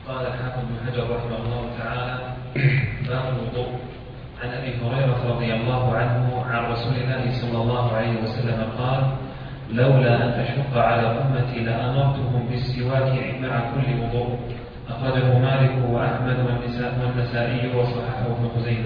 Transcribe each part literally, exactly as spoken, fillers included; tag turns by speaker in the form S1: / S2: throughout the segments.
S1: قال الحافظ بن حجر رحمه الله تعالى: باب الوضوء. عن ابي هريره رضي الله عنه عن رسول الله صلى الله عليه وسلم قال: لولا ان تشق على امتي لامرتهم بالسواك مع كل وضوء. اخرجه مالك واحمد والنسائي وصححه ابن خزيمه.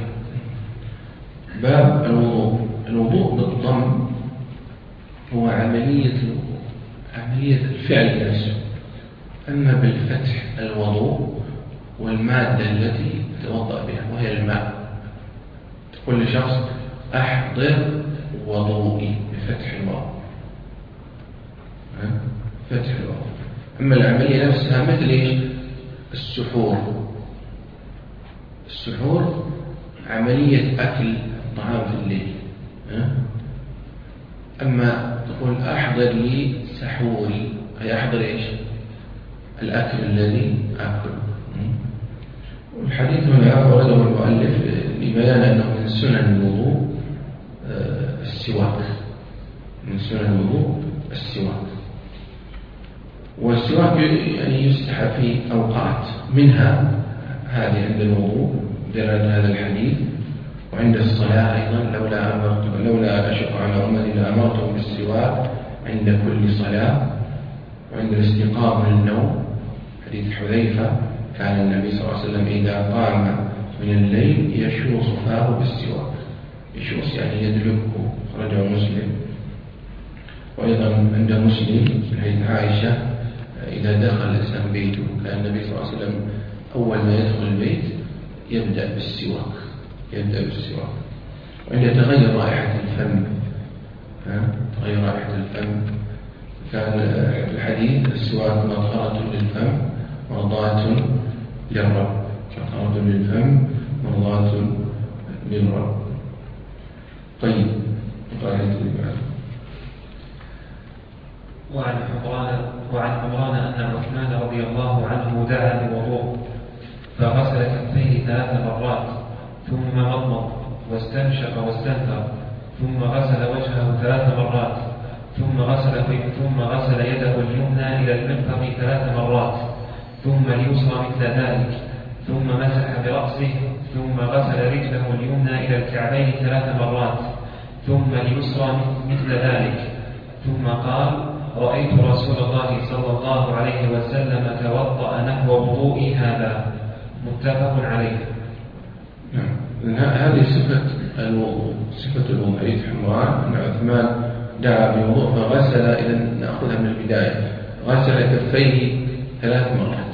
S2: باب الوضوء. الوضوء بالضم هو عملية الوضوء، عملية الفعل نفسه. أما بالفتح الوضوء والمادة التي يتوضأ بها وهي الماء. تقول لشخص: أحضر وضوئي، بفتح الواو، فتح الواو. أما العملية نفسها مثل إيش؟ السحور. السحور عملية أكل طعام في الليل. أما تقول: أحضر لي سحوري، أي أحضر إيش؟ الأكل الذي أكله. والحديث هنا ورده المؤلف لبيان أنه من سنن الوضوء السواك، من سنن الوضوء السواك. والسواك يعني يستحب في أوقات، منها هذه عند الوضوء دلالة هذا الحديث، وعند الصلاة أيضا: لولا أمرت لولا أشق على أمتي لأمرتهم بالسواك عند كل صلاة. وعند الاستيقاظ من النوم، حديث حذيفة: كان النبي صلى الله عليه وسلم إذا قام من الليل يشوص فاه بالسواك. يشوص يعني يدلكه، خرجه مسلم. وأيضا عند مسلم من حديث عائشة: إذا دخل الإنسان بيته كان النبي صلى الله عليه وسلم أول ما يدخل البيت يبدأ بالسواك، يبدأ بالسواك. وعند تغير رائحة الفم، تغير رائحة الفم، كان في الحديث: السواك مطهرة للفم مرضاة للرب، مطهرة للفم مرضاة للرب. طيب،
S1: وعن حمران وعن حمران أن عثمان رضي الله عنه دعا بوضوء فغسل كفيه ثلاث مرات، ثم مضمض واستنشق واستنثر، ثم غسل وجهه ثلاث مرات، ثم غسل ثم غسل يده اليمنى إلى المرفق ثلاث مرات، ثم اليسرى مثل ذلك، ثم مسح برأسه، ثم غسل رجله اليمنى إلى الكعبين ثلاث مرات، ثم اليسرى مثل ذلك، ثم قال: رأيت رسول الله صلى الله عليه وسلم توضأ نحو وضوئي هذا. متفق عليه.
S2: نعم، هذه صفة الوضوء، صفة الوضوء. حديث حمران أن عثمان دعا بوضوء فغسل، إذا نأخذها من البداية، غسل كفيه ثلاث مرات.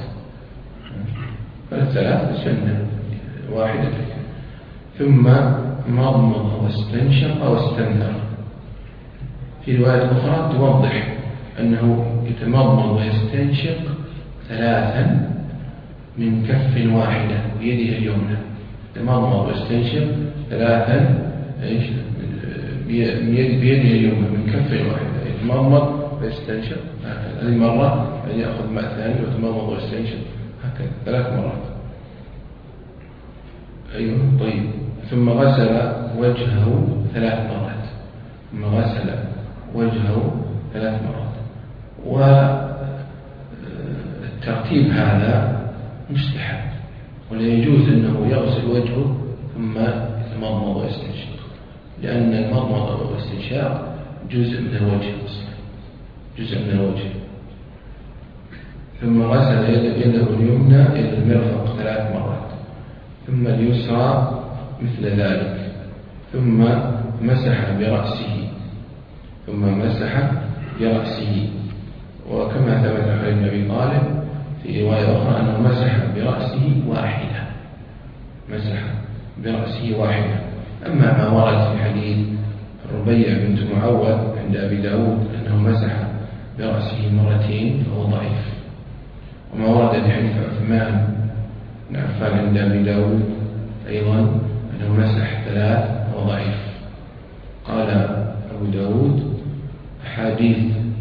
S2: فالثلاث سنة واحدة، ثم مضمض واستنشق واستنثر. في رواية أخرى توضح أنه يتمضمض ويستنشق ثلاثا من كف واحدة بيده اليمنى. يتمضمض ويستنشق ثلاثا ايش؟ بيده اليمنى من كف واحدة. يتمضمض ويستنشق هذه مرة، يعني يأخذ ماء ثاني ويتمضمض ويستنشق هكذا ثلاث مرات. أيوه. طيب، ثم غسل وجهه ثلاث مرات، ثم غسل وجهه ثلاث مرات. والترتيب هذا مستحب، ولا يجوز أنه يغسل وجهه ثم يتمضمض ويستنشق، لأن المضمضة والاستنشاق جزء من الوجه أصلا، جزء من الوجه. ثم غسل يده اليمنى إلى المرفق ثلاث مرات، ثم اليسرى مثل ذلك، ثم مسح برأسه، ثم مسح برأسه. وكما ثبت عن ابن أبي طالب في رواية أخرى أنه مسح برأسه واحدة، مسح برأسه واحدة. أما ما ورد في حديث الربيع بنت معوذ عند أبي داود أنه مسح برأسه مرتين فهو ضعيف. وما ورد في حديث عثمان بن عفان عند أبي داود أيضا أنه مسح ثلاث فهو ضعيف. قال أبو داود: أحاديث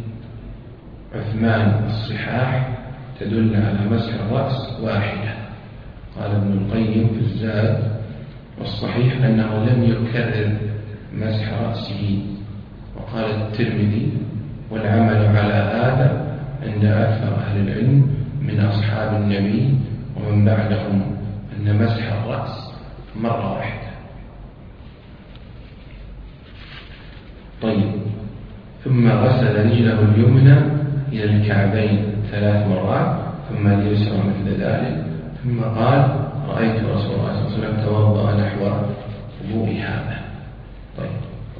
S2: عثمان الصحاح تدل على مسح الرأس واحدة. قال ابن القيم في الزاد: والصحيح أنه لم يكرر مسح رأسه. وقال الترمذي: والعمل على هذا عند أكثر أهل العلم من أصحاب النبي ومن بعدهم أن مسح الرأس مرة واحدة. طيب، ثم غسل رجله اليمنى إلى الكعبين ثلاث مرات، ثم اليسرى مثل ذلك، ثم قال: رأيت رسول الله صلى الله عليه وسلم توضأ نحو وضوء هذا. طيب.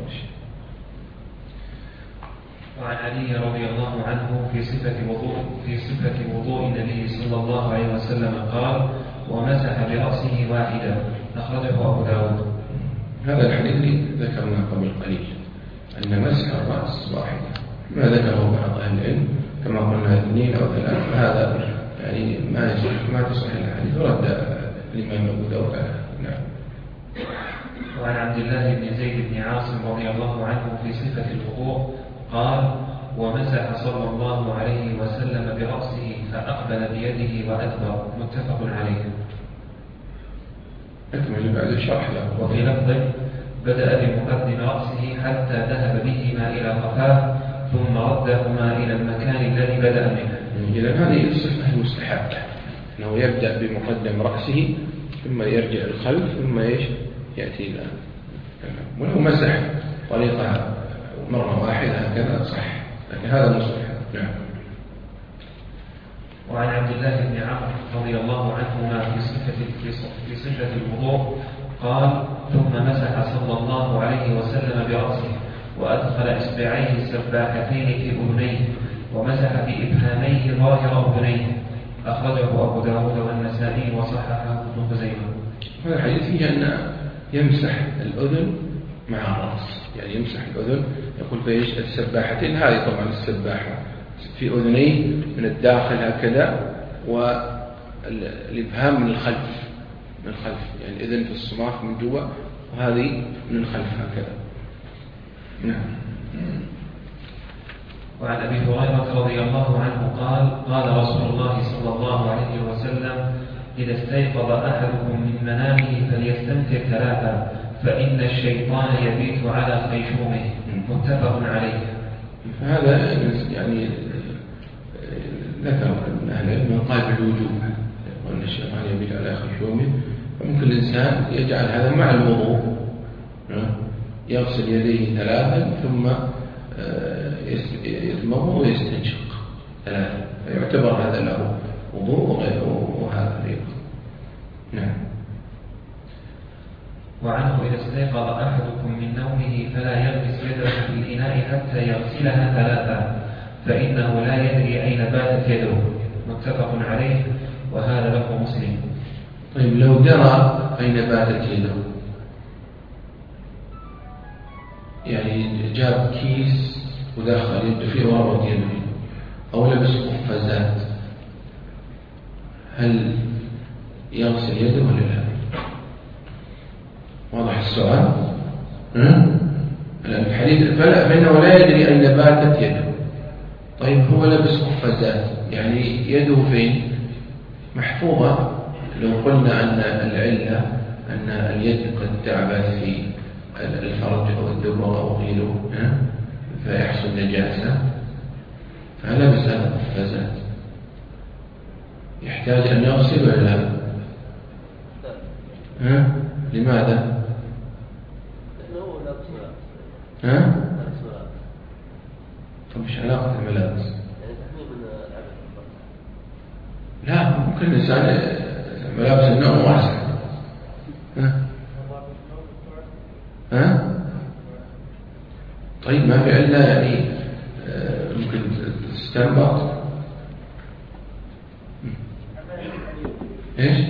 S1: وعن علي رضي الله عنه في صفة وضوء في صفة وضوء النبي صلى الله عليه وسلم قال: ومسح برأسه واحدا، أخرجه أبو داود.
S2: هذا الحديث اللي ذكرناه قبل قليل أن مسح الرأس واحدا، ما ذكره بعض أهل العلم كما قلنا اثنين أو ثلاثة، هذا يعني ما يصح ما تصح الحديث، ورد الإمام أبو داود. نعم.
S1: وعن عبد الله بن زيد بن عاصم رضي الله عنه في صفة الوضوء قال: ومسح صلى الله عليه وسلم برأسه فأقبل بيده وأدبر، متفق عليه.
S2: أكمل بعد الشرح له.
S1: وفي لفظ: بدأ بمقدم رأسه حتى ذهب بهما إلى قفاه، ثم ردهما إلى المكان الذي بدأ منه.
S2: إذن هذه الصفة المستحبة، أنه يبدأ بمقدم رأسه ثم يرجع الخلف ثم إيش يأتي إلى، ولو مسح طريقة مرة واحدة هكذا صح، لكن هذا مستحب. نعم.
S1: وعن عبد الله بن عمرو رضي الله عنهما في صفة في صفة الوضوء قال: ثم مسح صلى الله عليه وسلم برأسه، وأدخل إصبعيه السباحتين في أذنيه، ومسح بإبهاميه ظاهر أذنيه، أخرجه أبو داود والنسائي وصححه ابن خزيمة.
S2: هذا الحديث فيه أن يمسح الأذن مع الرأس، يعني يمسح الأذن، يقول فيش السباحتين، هذه طبعا السباحة في أذنيه من الداخل هكذا، والإبهام من الخلف من الخلف يعني الأذن في الصماخ من جوا، وهذه من الخلف هكذا. نعم.
S1: وعن أبي هريرة رضي الله عنه قال: قال رسول الله صلى الله عليه وسلم: إذا استيقظ أحدكم من منامه فليستنفر ثلاثا، فإن الشيطان يبيت على خيشومه، متفق عليه.
S2: هذا يعني ذكر ابن أهل العلم قال بالوجوب، وأن الشيطان يبيت على خيشومه، فممكن الإنسان يجعل هذا مع الوضوء، يغسل يديه ثلاثا ثم يتمضمض ويستنشق ثلاثا، فيعتبر هذا له وضوء وهذا أيضا. نعم.
S1: وعنه: إذا استيقظ أحدكم من نومه فلا يغمس يده في الإناء حتى يغسلها ثلاثا، فإنه لا يدري أين باتت يده، متفق عليه، وهذا له مسلم.
S2: طيب، لو درى أين باتت يده، يعني جاب كيس ودخل يده فيه وربط يده، أو لبس قفازات، هل يغسل يده ولا لا؟ واضح السؤال؟ الحديث فلا فإنه لا يدري أين باتت يده. طيب، هو لبس قفازات، يعني يده فين؟ محفوظة. لو قلنا أن العلة أن اليد قد تعبت في الفرج أو الدبر أو غيره فيحصل نجاسة، فلبس قفازات، يحتاج أن يغسل ولا لا؟ ها؟ لماذا؟ ها؟ طب ايش علاقة الملابس؟ لا، ممكن الإنسان ملابس النوم واسعة. ها؟ ها؟ طيب، ما في علة يعني ممكن تستنبط؟ ايش؟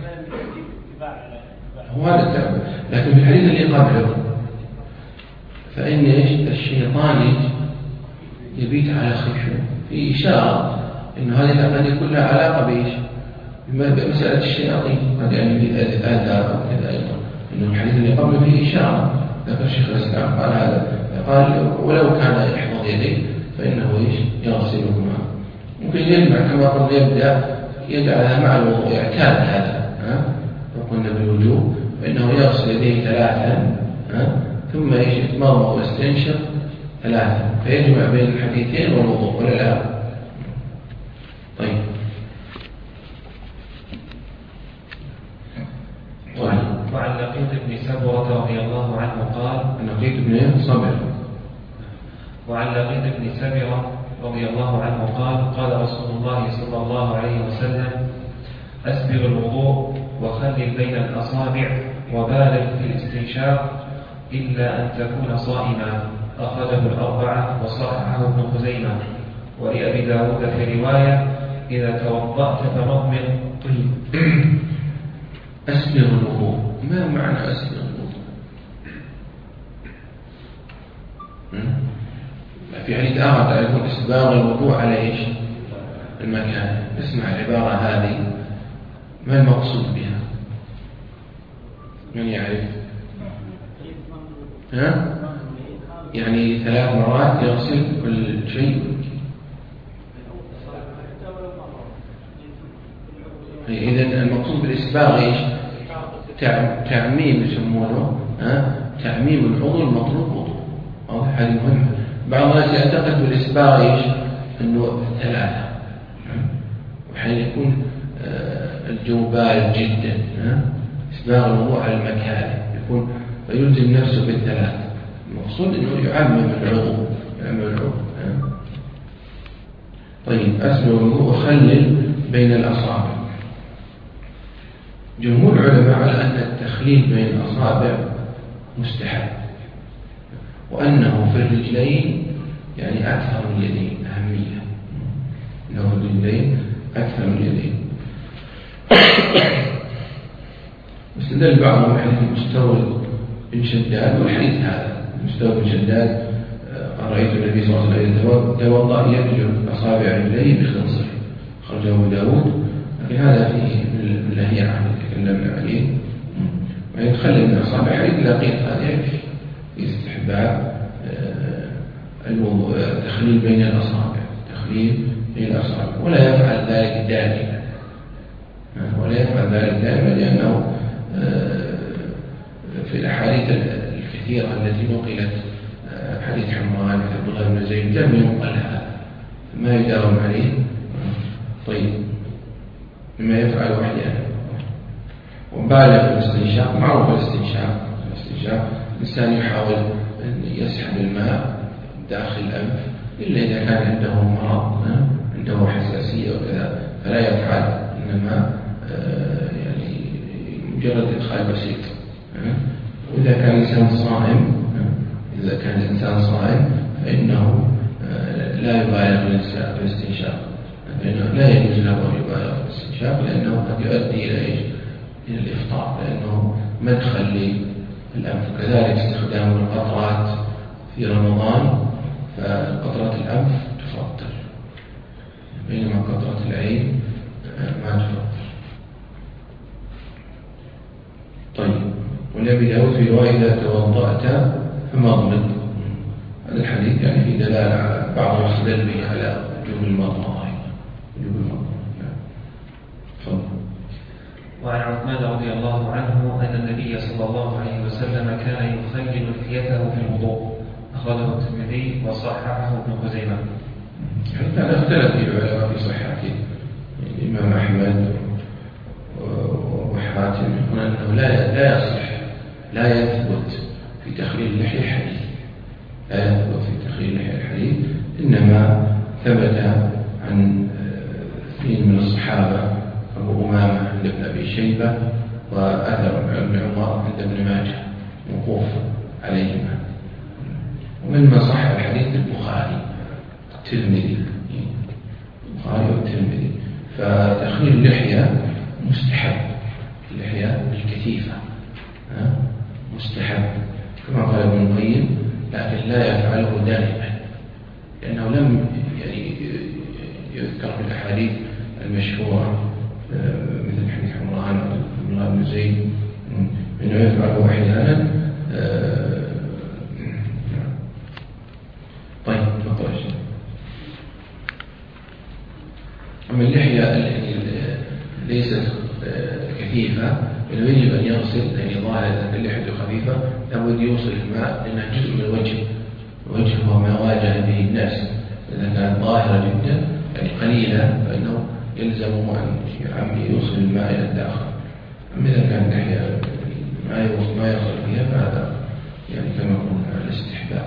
S2: هو هذا، لكن في الحديث اللي قبله فإن إيش الشيطان يبيت على خيشوم، في إشارة إنه هذه قد يكون لها علاقة بإيش؟ بمسألة الشياطين، قد يعني في آثار أو كذا أيضا، إنه الحديث اللي قبله فيه إشارة. ذكر الشيخ الإسلام قال هذا، قال ولو كان يحفظ يديه فإنه إيش يغسلهما. ممكن يجمع كما قلنا، يبدأ يجعلها مع الوضوء، يعتاد هذا، ها؟ وقلنا بالوجوب فإنه يغسل يديه ثلاثا، ها؟ ثم يتمضمض ويستنشق ثلاثا، فيجمع بين الحديثين والوضوء ولا لا؟ طيب،
S1: وعن لقيط بن سبرة رضي الله عنه قال
S2: لقيط بن صبر
S1: وعن لقيط بن سبرة رضي الله عنه قال قال رسول الله صلى الله عليه وسلم أسبغ الوضوء وخلل بين الأصابع وبالغ في الاستنشاق إلا أن تكون صائما. أخرجه الأربعة وصححه ابن خزيمة. ولأبي داود في رواية إذا توضأت فمضمض.
S2: طيب أسبغ الوضوء، ما معنى أسبغ الوضوء؟ في حديث آخر تعرفون إسباغ الوضوء على إيش؟ المكان. اسمع العبارة هذه ما المقصود بها؟ من يعرف؟ ها؟ يعني ثلاث مرات يغسل كل شيء. إذن المقصود بالإسباغ إيش؟ تعميم يسمونه، ها؟ تعميم العضو المطلوب وضوء. واضح؟ هذه مهمة. بعض الناس يعتقد بالإسباغ إيش؟ إنه ثلاثة، وحين يكون الجو بارد جدا، إسباغ الوضوء على المكان يكون فيلزم نفسه بالثلاث. المقصود إنه يعمم العضو، يعمم العضو. طيب أسبغ الوضوء وخلل بين الأصابع. جمهور العلماء على أن التخليل بين الأصابع مستحب، وأنه في الرجلين يعني أكثر من اليدين أهمية، أنه في الرجلين أكثر من اليدين. واستدل بعضهم حديث مستورد بن شداد، والحديث هذا مستورد بن شداد قال رأيت النبي صلى الله عليه وسلم توضأ يبجر أصابع رجليه بخنصر، خرجه أبو داود. لكن هذا فيه من اللهيعة تكلمنا عليه، ويتخلل من أصابع حديث لقيط هذا يكفي في استحباب الوضوء، تخليل بين الأصابع، تخليل بين الأصابع، ولا يفعل ذلك دائما، ولا يفعل ذلك دائما، لأنه في الأحاديث الكثيرة التي نقلت، حديث حمران عبد الله بن زيد لم ينقل هذا، ما يداوم عليه. طيب مما يفعل أحيانا. وبالغ في الاستنشاق، معروف الاستنشاق، الاستنشاق الإنسان يحاول أن يسحب الماء داخل الأنف، إلا إذا كان عنده مرض، عنده حساسية وكذا فلا يفعل، إنما يعني مجرد إدخال بسيط. وإذا كان الإنسان صائم، إذا كان الإنسان صائم فإنه لا يبالغ في الاستنشاق، لأنه لا يجوز له أن يبالغ في الاستنشاق، لأنه قد يؤدي إلى إيش؟ إلى الإفطار، لأنه مدخل للأنف. كذلك استخدام القطرات في رمضان، فقطرات الأنف تفطر، بينما قطرة العين ما تفطر. طيب ولأبي داود في رواية إذا توضأت فمضمض. هذا الحديث يعني في دلالة على بعض يستدل به على وجوب المضمضة، وجوب المضمضة. تفضل.
S1: وعن عثمان رضي الله عنه أن النبي صلى الله عليه وسلم كان يخلل لحيته في الوضوء. أخرجه الترمذي وصححه ابن خزيمة.
S2: حتى اختلف العلماء في صحته. الإمام أحمد وحاتم يقول أنه لا لا يصح، لا يثبت في تخليل اللحية حديث، لا يثبت في تخليل اللحية الحديث، إنما ثبت عن اثنين من الصحابة، أبو أمامة عند ابن أبي شيبة، وأثر ابن عمر عند ابن ماجه موقوف عليهما. ومن صح الحديث البخاري الترمذي، البخاري والترمذي. فتخليل اللحية مستحب، اللحية الكثيفة مستحب كما قال ابن القيم، لكن لا يفعله دائما، لأنه لم يعني يذكر في الأحاديث المشهورة مثل حديث حمران بن زيد أنه يفعله أحيانا. طيب تفضل. أما اللحية التي ليست كثيفة إنه يجب أن يغسل، يعني ظاهر أن اللحية خفيفة لابد يوصل الماء، لأنها جزء من الوجه، الوجه هو ما واجه به الناس. إذا كانت ظاهرة جدا يعني قليلة فإنه يلزم أن يوصل الماء إلى الداخل. أما إذا كانت اللحية يعني كما قلنا الاستحباب.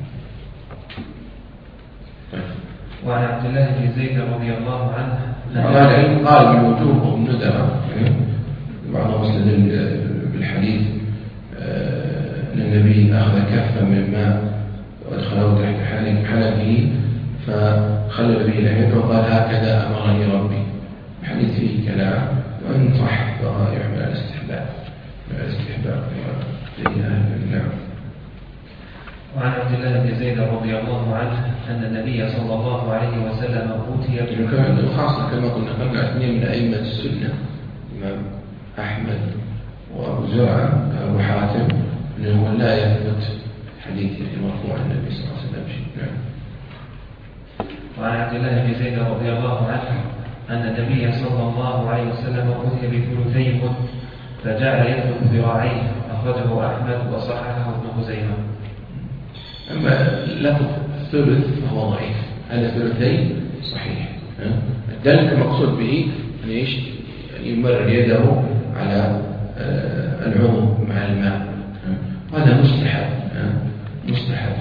S1: وعن عبد الله بن زيد رضي الله عنه
S2: قال العلم قال من وجوه الندرة بعضهم استدل بالحديث أن النبي أخذ كفا من الماء وأدخله تحت حنفه فخلل به لحيته وقال هكذا أمرني ربي. الحديث فيه كلام وإن صح فيحمل على الاستحباب الاستحباب نعم.
S1: وعن عبد الله بن زيد رضي الله عنه أن النبي صلى الله عليه وسلم أوتي
S2: خاصة كما كنا قلنا اثنين من أئمة السنة الإمام أحمد وأبو زرعة أبو حاتم أنه لا يثبت حديث مرفوع عن النبي صلى الله عليه وسلم شيء. نعم.
S1: وعن عبد الله بن زيد رضي الله عنه أن النبي صلى الله عليه وسلم أوتي بثلثي مد فجعل يثلث ذراعيه، أخرجه أحمد وصححه ابن خزيمة.
S2: أما لفظ الثلث فهو ضعيف، هذا ثلثين صحيح. الدلك المقصود به أن يش يمرر يده على العضو مع الماء، وهذا مستحب مستحب.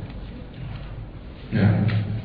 S2: نعم.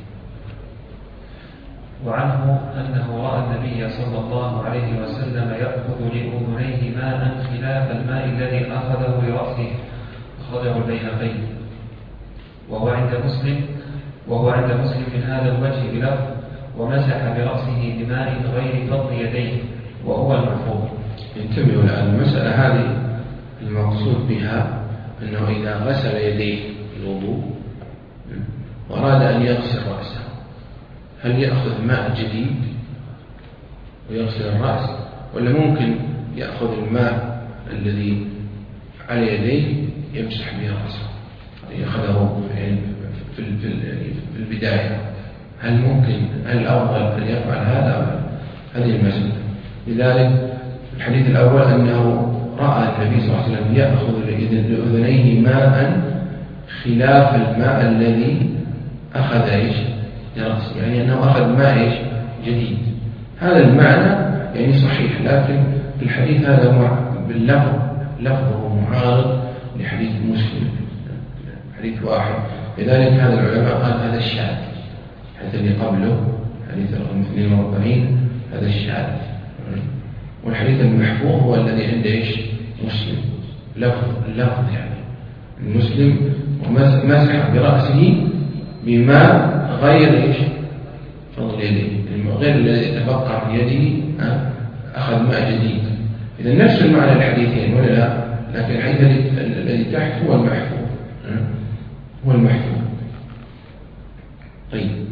S1: وعنه أنه رأى النبي صلى الله عليه وسلم يأخذ لأذنيه ماء خلاف الماء الذي أخذه لرأسه، أخرجه البيهقي. وهو عند مسلم وهو عند مسلم من هذا الوجه بلفظ ومسح برأسه بماء غير فضل يديه، وهو المحفوظ.
S2: انتبهوا الآن المسألة هذه المقصود بها أنه إذا غسل يديه الوضوء وأراد أن يغسل رأسه هل يأخذ ماء جديد ويغسل الرأس، ولا ممكن يأخذ الماء الذي على يديه يمسح به رأسه يأخذه في في البداية؟ هل ممكن هل الأفضل أن يفعل هذا؟ هذه المسألة. لذلك الحديث الأول أنه رأى النبي صلى الله عليه وسلم يأخذ لأذنيه ماء خلاف الماء الذي أخذ إيش لرأسه، يعني أنه أخذ ماء إيش جديد. هذا المعنى يعني صحيح، لكن الحديث هذا باللفظ لفظه معارض لحديث مسلم، حديث واحد. لذلك هذا العلماء قال هذا الشاذ، الحديث اللي قبله حديث رقم اثنين وأربعين هذا الشاذ. والحديث المحفوظ هو الذي عند إيش مسلم، لفظ اللفظ يعني المسلم ومسح برأسه بماء غير إيش فضل يديه، غير الذي يتبقى في يده أخذ ماء جديد. إذا نفس المعنى الحديثين ولا لا؟ لكن الحديث الذي تحت هو المحفوظ هو المحفوظ. طيب.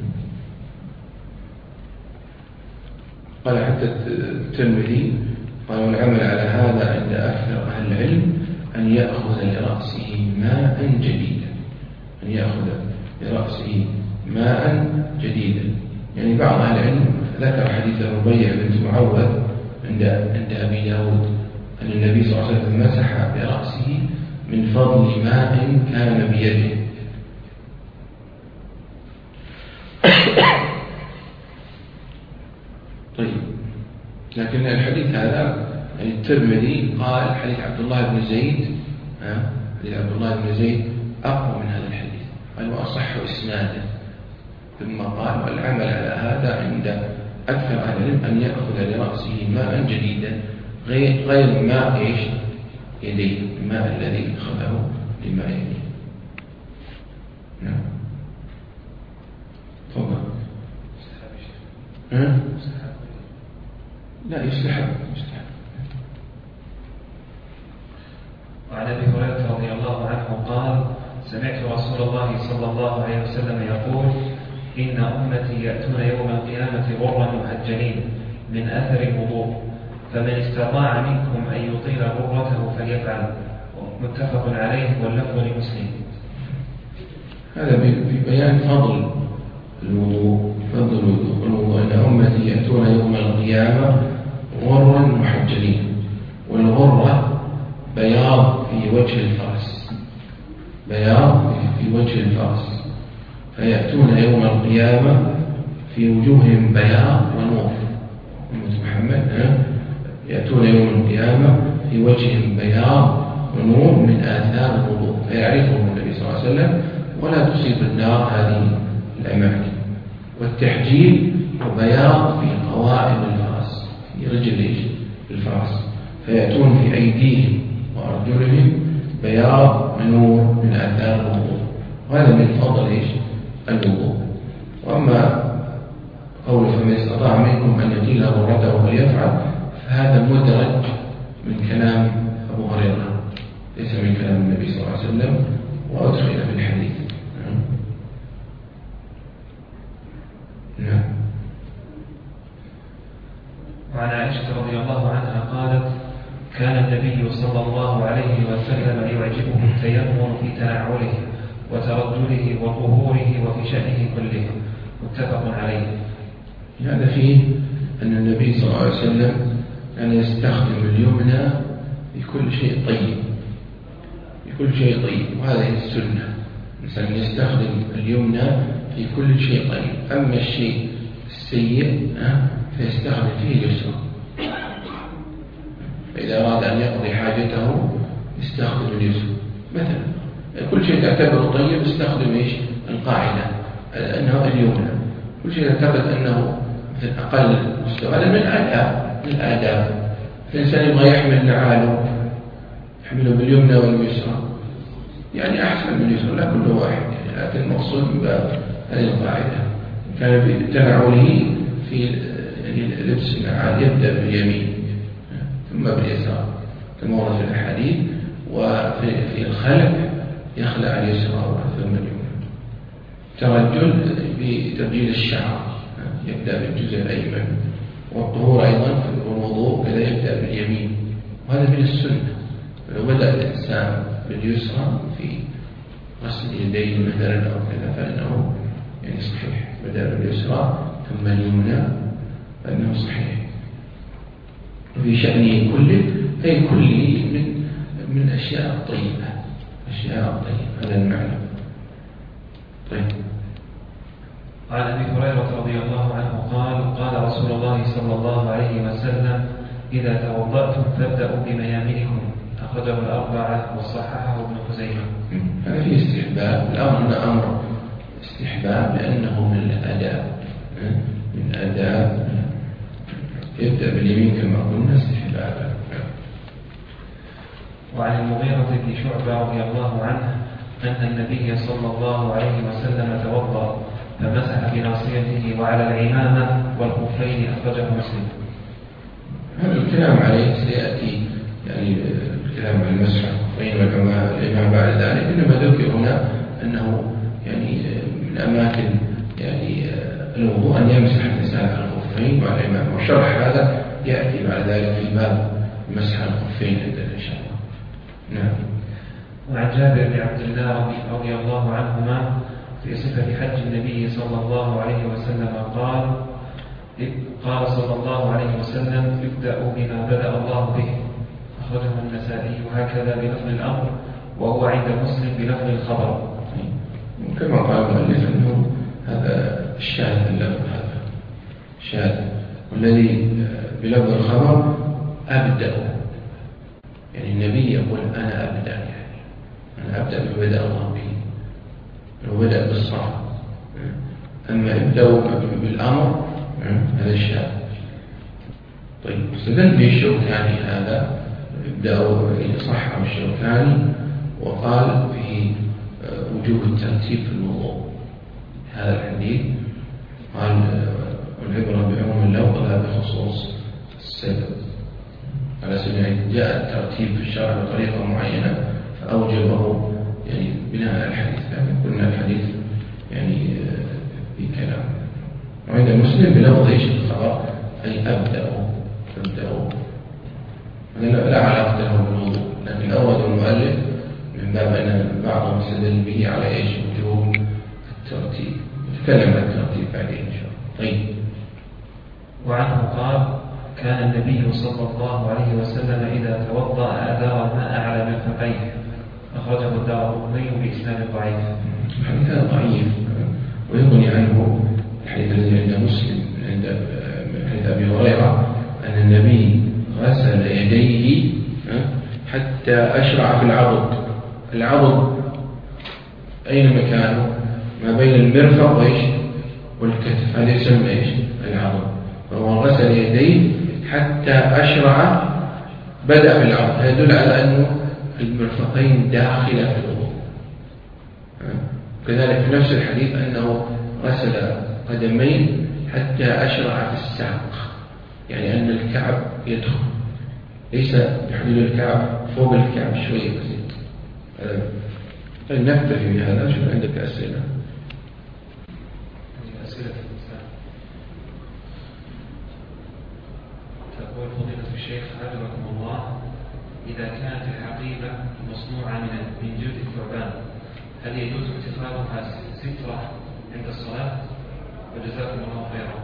S2: قال حتى الترمذي قال والعمل على هذا عند أكثر أهل العلم أن يأخذ لرأسه ماء جديدا، أن يأخذ لرأسه ماء جديدا. يعني بعض أهل العلم ذكر حديث ربيع بنت معوذ عند عند أبي داود أن النبي صلى الله عليه وسلم مسح برأسه من فضل ماء كان بيده. طيب، لكن الحديث هذا يعني الترمذي قال حديث عبد الله بن زيد ها حديث عبد الله بن زيد أقوى من هذا الحديث، قال وأصح إسناده. ثم قال والعمل على هذا عند أكثر أهل العلم أن يأخذ لرأسه ماء جديدا غير غير ماء إيش يديه، الماء الذي أخذه لماء يديه. نعم. تفضل. ها؟ لا يستحب يستحب.
S1: وعن ابي هريره رضي الله عنه قال سمعت رسول الله صلى الله عليه وسلم يقول ان امتي ياتون يوم القيامه غرا محجلين من اثر الوضوء فمن استطاع منكم ان يطيل غرته فليفعل. متفق عليه واللفظ لمسلم.
S2: هذا في بيان فضل الوضوء، فضل الوضوء أن أمتي يأتون يوم القيامة غرا محجلين، والغرة بياض في وجه الفرس، بياض في وجه الفرس، فيأتون يوم القيامة في وجوههم بياض ونور. أمة محمد يأتون يوم القيامة في وجههم بياض ونور من آثار الوضوء فيعرفهم النبي صلى الله عليه وسلم ولا تصيب النار هذه الأماكن. والتحجيل هو بياض في قوائم الفرس، في رجل الفرس، فيأتون في أيديهم وأرجلهم بياض نور من آثار الوضوء، وهذا من فضل إيش؟ الوضوء. وأما قوله فمن استطاع منكم أن يطيل غرته فليفعل، فهذا مدرج من كلام أبو هريرة ليس من كلام النبي صلى الله عليه وسلم، وأدخل في الحديث. نعم.
S1: وعن عائشة رضي الله عنها قالت: كان النبي صلى الله عليه وسلم يعجبه التيمم في تنعله وترجله وطهوره وفي شأنه كله. متفق عليه.
S2: هذا فيه أن النبي صلى الله عليه وسلم كان يستخدم اليمنى في كل شيء طيب، في كل شيء طيب، وهذه السنة. الإنسان يستخدم اليمنى في كل شيء طيب، أما الشيء السيء فيستخدم فيه اليسرى. فإذا أراد أن يقضي حاجته يستخدم اليسرى. مثلا كل شيء تعتبره طيب استخدم إيش؟ القاعدة أنه اليمنى. كل شيء تعتبر أنه مثل أقل مستوى، هذا من الآداب، من الآداب. الإنسان يبغى يحمل نعاله يحمله باليمنى واليسرى، يعني أحسن من اليسرى، لا كل واحد يعني، لكن المقصود من باب هذه القاعدة. كان بتنعله في يعني لبس النعال يبدأ باليمين ثم باليسار كما ورد في الأحاديث، وفي الخلع يخلع اليسرى ثم اليمنى. ترجل بترجيل الشعر يبدأ بالجزء الأيمن، والطهور أيضا في الوضوء كذا يبدأ باليمين، وهذا من السنة. لو بدأ الإنسان باليسرى في غسل اليدين مثلا أو كذا فإنه يعني صحيح، بدأ باليسرى ثم اليمنى فإنه صحيح. وفي شأنه كله أي كله من من الأشياء الطيبة، أشياء الطيبة، هذا المعنى. طيب.
S1: عن أبي هريرة رضي الله عنه قال: قال رسول الله صلى الله عليه وسلم: إذا توضأتم فابدأوا بميامنكم. أخرجه الأربعة وصححه ابن خزيمة.
S2: هذا فيه استحباب، الأمر أمر استحباب لأنه من الآداب، من آداب يبدأ باليمين كما قلنا استحبابا.
S1: وعن المغيرة بن شعبة رضي الله عنه أن النبي صلى الله عليه وسلم توضأ فمسح بناصيته وعلى العمامة والخفين. أخرجه مسلم.
S2: هذا الكلام عليه سيأتي، يعني الكلام عن المسح الخفين والعمامة بعد ذلك، إنما ذكر هنا أنه يعني من أماكن يعني الوضوء أن يمسح الإنسان الخفين وعلى العمامة، وشرح هذا يأتي بعد ذلك في باب مسح الخفين عندنا إن شاء الله. نعم.
S1: وعن جابر بن عبد الله رضي الله عنهما في صفة حج النبي صلى الله عليه وسلم قال: قال صلى الله عليه وسلم: ابدأوا بما بدأ الله به. أخرجه النسائي وهكذا بلفظ الأمر، وهو عند مسلم بلفظ الخبر.
S2: كما قال المؤلف أنه هذا الشاذ، اللفظ هذا شاذ، والذي بلفظ الخبر أبدأ، يعني النبي يقول أنا أبدأ، يعني أنا أبدأ بما بدأ الله به، لو بدأ بالصلاة. أما ابدأوا بالأمر هذا الشاذ. طيب، استدل به الشوكاني هذا، ابدأوا صححه الشوكاني وقال فيه وجوب الترتيب في الوضوء. هذا الحديث قال العبرة بعموم اللفظ لا بخصوص السبب، على سبيل جاء الترتيب في الشرع بطريقة معينة فأوجبه يعني بناء على الحديث، لكن قلنا الحديث يعني في كلام. وعند المسلم بلفظ ايش الخبر، أي أبدأوا أبدأوا، لا علاقة له بالوضوء، لكن أورد المؤلف من باب أن بعضهم استدل به على ايش وجوب الترتيب. نتكلم عن الترتيب بعدين إن شاء الله. طيب.
S1: وعنه قال: كان النبي صلى الله عليه وسلم إذا توضأ أدار الماء على مرفقيه. أخرجه الدارقطني بإسناد ضعيف.
S2: الحديث ضعيف، ويغني عنه الحديث الذي عند مسلم عند حديث أبي هريرة أن النبي غسل يديه حتى أشرع في العضد. العضد أين مكانه؟ ما بين المرفق وإيش والكتف، هذا يسمى إيش العضد. فهو غسل يديه حتى أشرع، بدأ بالعضد، يدل على أنه المرفقين داخلة في الوضوء. كذلك في نفس الحديث أنه غسل قدمين حتى أشرع في الساق، يعني أن الكعب يدخل، ليس بحدود الكعب، فوق الكعب شوية بسيط. طيب نكتفي بهذا. شوف عندك أسئلة؟
S1: أسئلة الإنسان. تقول فضيلة الشيخ حفظكم الله: إذا كانت الحقيبة مصنوعة من من جلد الثعبان، هل يجوز اتخاذها سترة عند الصلاة؟ وجزاكم الله خيرا.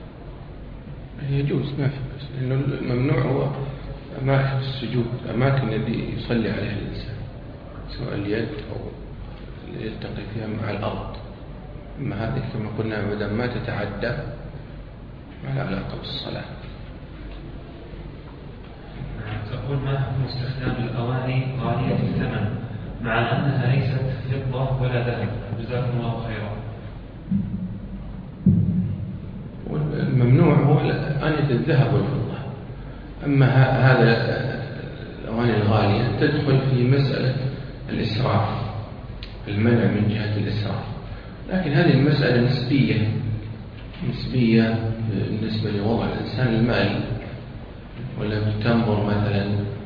S2: يجوز، ما في بس، لأنه الممنوع هو أماكن السجود، أماكن الذي يصلي عليها الإنسان، سواء اليد أو يلتقي فيها مع الأرض. أما هذه كما قلنا بدل ما تتعدى ما لها علاقة بالصلاة.
S1: تقول: ما حكم استخدام الأواني غالية الثمن مع أنها ليست فضة ولا ذهب؟ جزاكم الله خيرا.
S2: الممنوع هو آنية الذهب والفضة. أما هذا الأواني الغالية تدخل في مسألة الإسراف، المنع من جهة الإسراف، لكن هذه المسألة نسبية نسبية بالنسبة لوضع الإنسان المالي. ولا بتنظر مثلا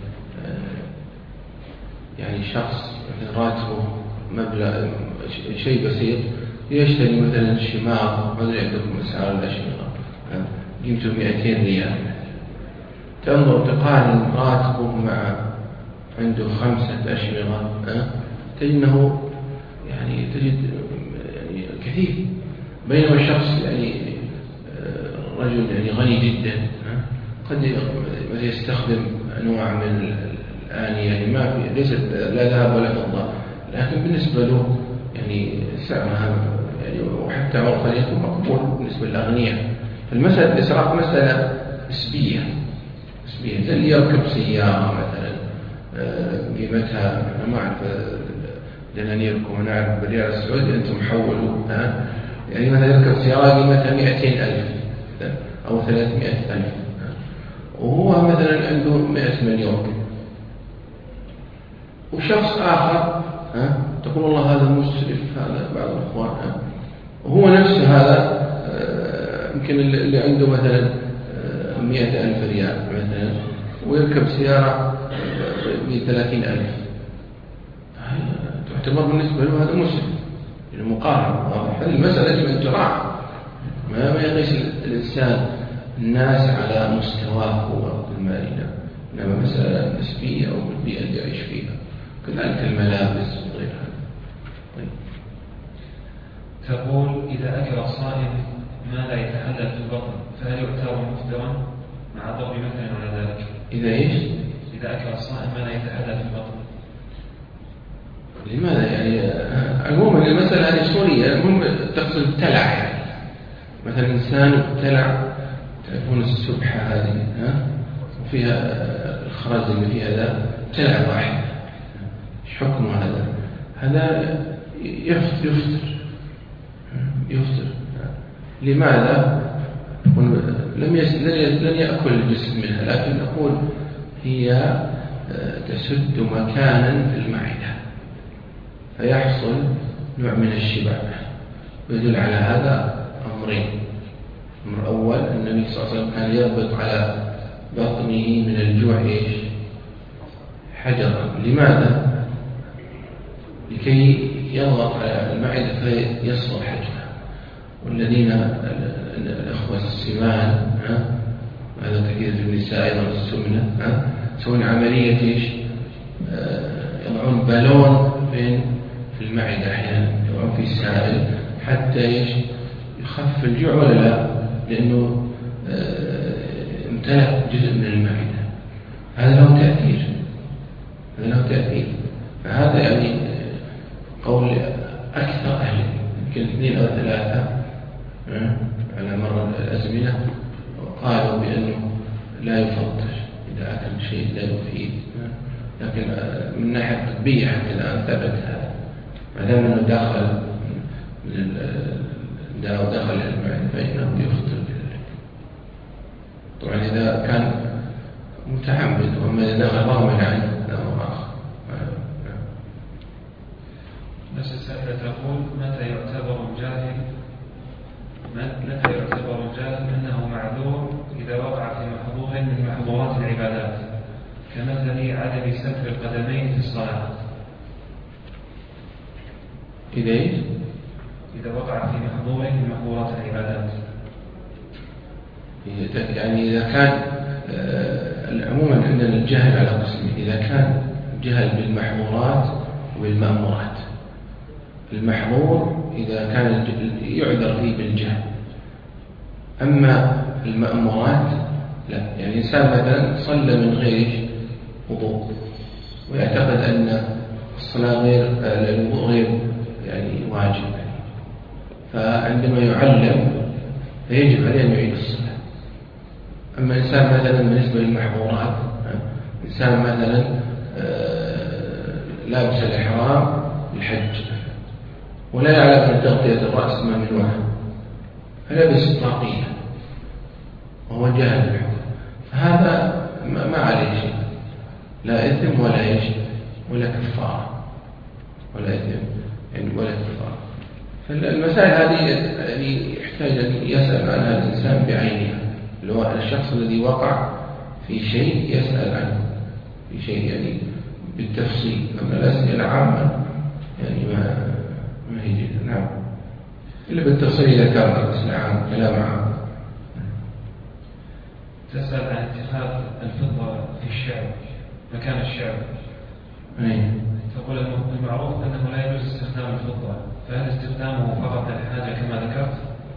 S2: يعني شخص راتبه مبلغ شيء بسيط يشتري مثلا شماغ، ما أدري عندكم أسعار الأشمغة، قيمته مئتين ريال، تنظر تقارن راتبه مع عنده خمسة أشمغة، تجد أنه يعني تجد يعني كثير، بينما الشخص يعني رجل يعني غني جدا قد يستخدم أنواع من الآنية يعني ما في ليست لا ذهب ولا فضة، لكن بالنسبة له يعني سعرها يعني وحتى عرفا يكون مقبول بالنسبة للأغنياء. فالمسألة الإسراف مسألة نسبية نسبية زي اللي يركب سيارة مثلا قيمتها أنا ما أعرف دنانيركم، أنا أعرف بالريال السعودي أنتم حولوا، يعني مثلا يركب سيارة قيمتها مئتين ألف أو ثلاثمائة ألف، وهو مثلا عنده مئة مليون، وشخص آخر ها تقول والله هذا مسرف، هذا بعض الأخوان ها وهو نفسه هذا يمكن اللي عنده مثلا مئة ألف ريال مثلا ويركب سيارة بثلاثين ألف، تعتبر بالنسبة له هذا مسرف المقارنة. المسألة يجب أن تراعى، ما ما يقيس الإنسان الناس على مستواه هو المالي، إنما مسألة نسبية أو بالبيئة اللي يعيش فيها، كذلك الملابس وغيرها. طيب.
S1: تقول: إذا أكل الصائم ما لا يتحلل في البطن فهل يعتبر مفطرا مع ضرب مثلا على ذلك؟
S2: إذا إيش؟
S1: إذا أكل الصائم ما لا يتحلل في البطن.
S2: لماذا يعني؟ عموما المسألة هذه سورية، المهم تقصد ابتلع، يعني مثلا إنسان ابتلع، تعرفون السبحة هذه ها وفيها الخرز اللي فيها ذا، ابتلع واحد، ايش حكم هذا؟ هذا يفطر يفطر يفطر لماذا؟ لم لن يأكل الجسم منها، لكن نقول هي تسد مكانا في المعدة فيحصل نوع من الشبع، ويدل على هذا أمرين. الأمر الأول أن النبي صلى الله عليه وسلم كان يربط على بطنه من الجوع إيش؟ حجرا. لماذا؟ لكي يضغط على المعدة فيصغر حجمها. والذين الأخوة السمان هذا كثير في النساء أيضا السمنة يسوون عملية إيش؟ يضعون بالون بين في المعدة أحيانا، يضعون في سائل حتى إيش؟ يخفف الجوع ولا لا؟ لأنه امتلأ جزء من المعدة، هذا له تأثير هذا له تأثير فهذا يعني قول أكثر أهل، يمكن اثنين أو ثلاثة على مر الأزمنة قالوا بأنه لا يفطر إذا أكل شيء لا يفيد، لكن من الناحية الطبية حتى الآن ثبت هذا، ما دام أنه داخل الدواء داخل المعدة فإنه يخطر بذلك. طبعا إذا كان متعمد، وما إذا دخل رغما عنه لا أمر آخر.
S1: نفس السائلة تقول: متى يعتبر الجاهل متى يعتبر الجاهل أنه معذور إذا وقع في محظور من محظورات العبادات كمثل عدم ستر القدمين في الصلاة؟
S2: إذا
S1: إذا وقع في محظور من محظورات العبادات،
S2: يعني إذا كان عموما عندنا الجهل على قسمين: إذا كان جهل بالمحظورات وبالمأمورات. المحظور إذا كان يعذر فيه بالجهل، أما المأمورات لا. يعني إنسان مثلا صلى من غير وضوء ويعتقد أن الصلاة غير الوضوء غير يعني واجب، فعندما يعلم فيجب عليه أن يعيد الصلاة. أما إنسان مثلا بالنسبة للمحظورات، إنسان مثلا لابس الإحرام للحج ولا يعلم أن تغطية الرأس ما من وهم، فلبس طاقية وهو جاهل بالحكم، فهذا ما عليه شيء، لا إثم ولا إيش ولا كفارة، ولا إثم يعني ولا كفارة. فالمسائل هذه يعني يحتاج أن يسأل عنها الإنسان بعينها، اللي هو الشخص الذي وقع في شيء يسأل عنه في شيء يعني بالتفصيل. أما الأسئلة العامة يعني ما ما هي جيدة. نعم، إلا بالتفصيل إذا كان الأسئلة عام كلام عام.
S1: تسأل عن اتخاذ الفضة في الشعر مكان الشعر.
S2: أي.
S1: تقول المعروف أنه لا يجوز استخدام الفضة، فهل استخدامه فقط للحاجة كما ذكرت؟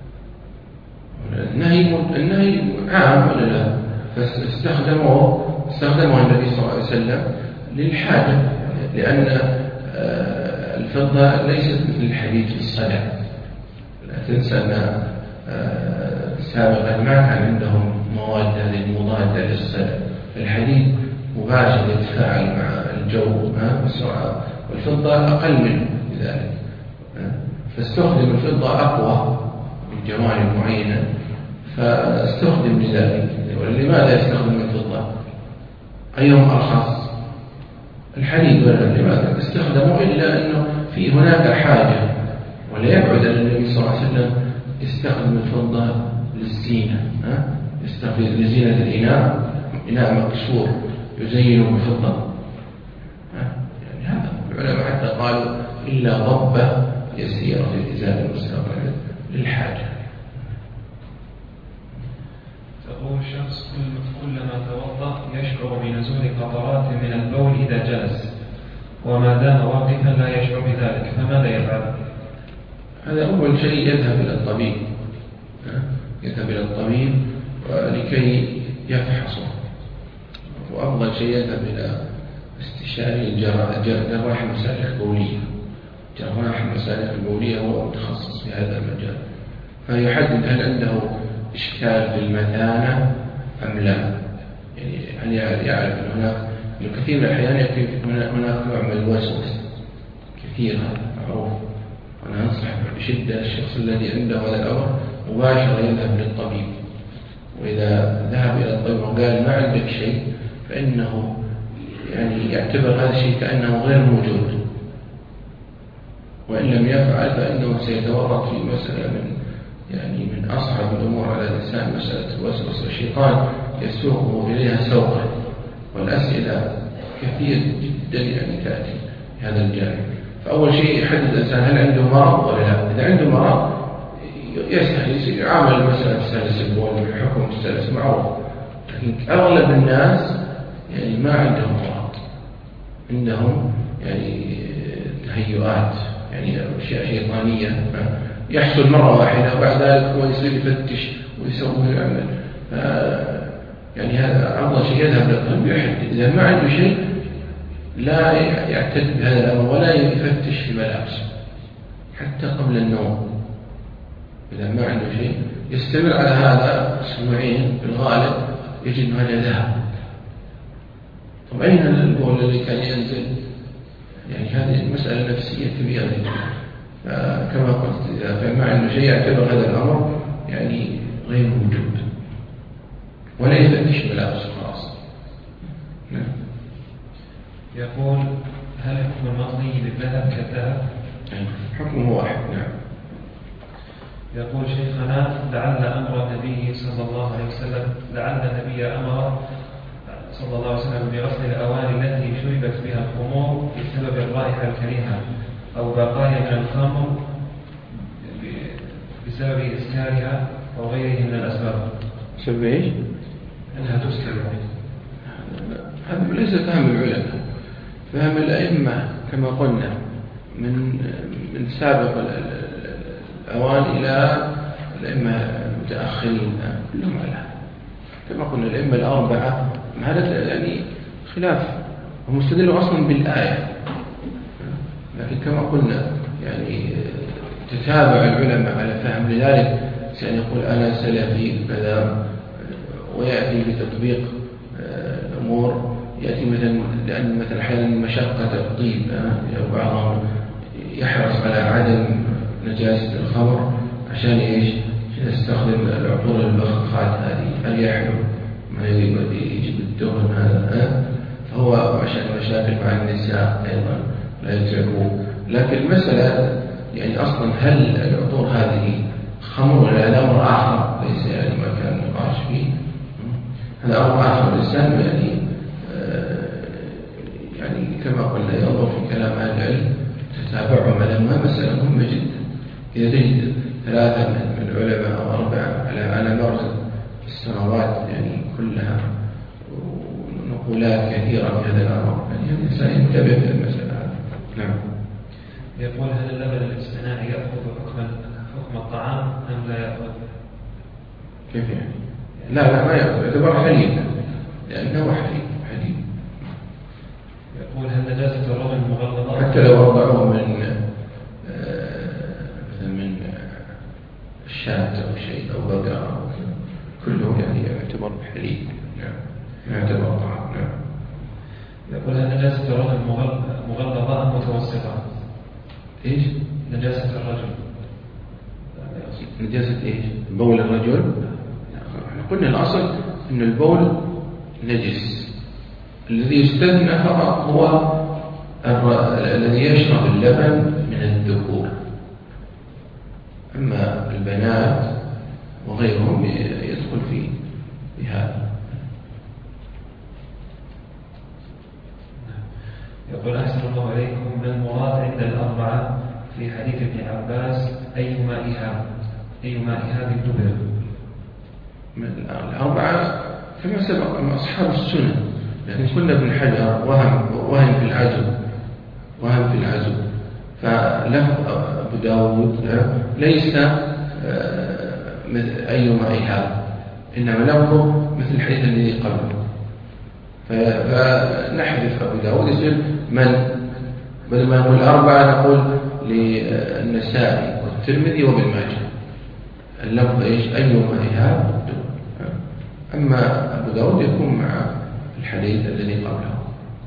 S2: النهي النهي عام ولا لا؟ فاستخدمه استخدمه النبي صلى الله عليه وسلم للحاجة، لأن الفضة ليست مثل الحديد في الصلاة. لا تنسى أن سابقا ما كان عندهم مواد هذه المضادة للصلاة. الحديد مباشر يتفاعل مع الجو بسرعة، والفضة أقل منه بذلك، فاستخدم الفضة أقوى من جوانب معينة فاستخدم لذلك. ولماذا يستخدم الفضة؟ أيهم أرخص؟ الحديد. ولا لماذا استخدموا؟ إلا أنه في هناك حاجة، ولا يبعد أن النبي صلى الله عليه وسلم يستخدم الفضة للزينة، يستخدم لزينة الإناء، إناء مكسور يزينه بفضة. يعني هذا العلماء حتى قالوا إلا ضبة يسيرة في الإزالة المستقبل للحاجة.
S1: تقول الشخص كلما توضأ يشعر بنزول قطرات من البول إذا جلس، وما دام واقفا لا يشعر بذلك، فماذا يفعل؟
S2: هذا أول شيء يذهب إلى الطبيب، يذهب إلى الطبيب لكي يفحصه، وأفضل شيء يذهب إلى استشاري جراح المسالك البولية. جراح المسالك البولية هو متخصص في هذا المجال، فيحدد هل عنده إشكال في المثانة أم لا. يعني هل يعرف أن هناك كثير من الأحيان يكون هناك نوع من الوسوس كثير، هذا معروف. وأنا أنصح بشدة الشخص الذي عنده هذا الأمر مباشرة يذهب للطبيب، وإذا ذهب إلى الطبيب وقال ما عندك شيء فإنه يعني يعتبر هذا الشيء كأنه غير موجود، وإن لم يفعل فإنه سيتورط في مسألة من يعني من أصعب الأمور على الإنسان، مسألة الوسوسة. الشيطان يسوقه إليها سوقا، والأسئلة كثير جدا يعني تأتي في هذا الجانب. فأول شيء يحدد الإنسان هل عنده مرض ولا لا. إذا عنده مرض يسهل يعامل مسألة سلس البول بحكم السلس معروف، لكن أغلب الناس يعني ما عندهم مرض، عندهم يعني تهيؤات، يعني أشياء شيطانية يحصل مرة واحدة وبعد ذلك هو يصير يفتش ويسوي ويعمل. يعني هذا أفضل شيء يذهب للطبيب يحدد. إذا ما عنده شيء لا يعتد بهذا الأمر ولا يفتش في ملابسه حتى قبل النوم. إذا ما عنده شيء يستمر على هذا أسبوعين بالغالب يجد هذا ذهب. وأين البول الذي كان ينزل؟ يعني هذه مسألة نفسية كبيرة جدا. كما قلت إذا كان مع أنه شيء يعتبر هذا الأمر يعني غير موجود ولا يفتش ملابس خاص. نعم.
S1: يقول هل حكم المطلي بالذهب كالذهب؟
S2: حكمه واحد. نعم.
S1: يقول شيخنا لعل أمر النبي صلى الله عليه وسلم لعل النبي أمر صلى الله عليه وسلم بغسل الأواني التي شربت بها الخمور بسبب الرائحة الكريهة أو بقايا من الخمر بسبب إسكارها أو غيره من الأسباب.
S2: بسبب إيش؟
S1: أنها تسكر.
S2: هذا ليس فهم العلماء، فهم الأئمة كما قلنا من من سابق الأوان إلى الأئمة المتأخرين كلهم على كما قلنا الأئمة الأربعة. هذا يعني خلاف، هم استدلوا أصلا بالآية، لكن كما قلنا يعني تتابع العلماء على فهم. لذلك يعني يقول أنا سلفي كذا ويأتي بتطبيق الأمور، يأتي مثلا لأن مثلا أحيانا مشقة الطيب بعضهم يحرص على عدم نجاسة الخمر عشان إيش؟ يستخدم العطور المخخات هذه، هل يحلو ما يجب الدهن هذا، فهو عشان مشاكل مع النساء أيضا لا يتعبون. لكن المسألة يعني أصلا هل العطور هذه خمر ولا هذا أمر آخر ليس يعني ما كان نقاش فيه، هذا أمر آخر. الإنسان يعني آه يعني كما قلنا ينظر في كلام أهل العلم تتابعهم على ما مسألة مهمة جدا. إذا تجد ثلاثة من العلماء أو أربعة على على مر السنوات يعني كلها ونقولات كثيرة في هذا الأمر، يعني الإنسان ينتبه في المسألة. نعم.
S1: يقول هل اللبن الاصطناعي يأخذ حكم حكم الطعام أم لا يأخذ؟
S2: كيف يعني؟ لا لا ما يأخذ، يعتبر حليب لأنه حليب حليب.
S1: يقول هل نجاسة الرجل مغلظة؟
S2: حتى لو وضعوه من مثلا من شاة أو شيء أو بقرة كله يعني يعتبر حليب. نعم يعتبر طعام. نعم.
S1: يقول هل نجاسة الرجل مغلظة أم متوسطة؟
S2: إيش؟
S1: نجاسة الرجل.
S2: نجاسة إيش؟ بول الرجل؟ احنا قلنا الأصل إن البول نجس، الذي يستثنى فقط هو الذي يشرب اللبن من الذكور، أما البنات وغيرهم يدخل فيه بهذا.
S1: يقول أحسن الله عليكم ما المراد عند الأربعة في حديث ابن عباس أي مائها أي مائها بالدبر؟
S2: الأربعة كما سبق من أصحاب السنة، لكن كنا ابن حجر وهم وهم في العزو وهم في العزو فله أبو داود ليس أي مائها، إنما لفظه مثل الحديث الذي قبله، فنحذف أبو داود يصير من بدل ما نقول الأربعة نقول للنسائي والترمذي وابن ماجه اللفظ إيش أي مائها. أما أبو داود يكون مع الحديث الذي قبله.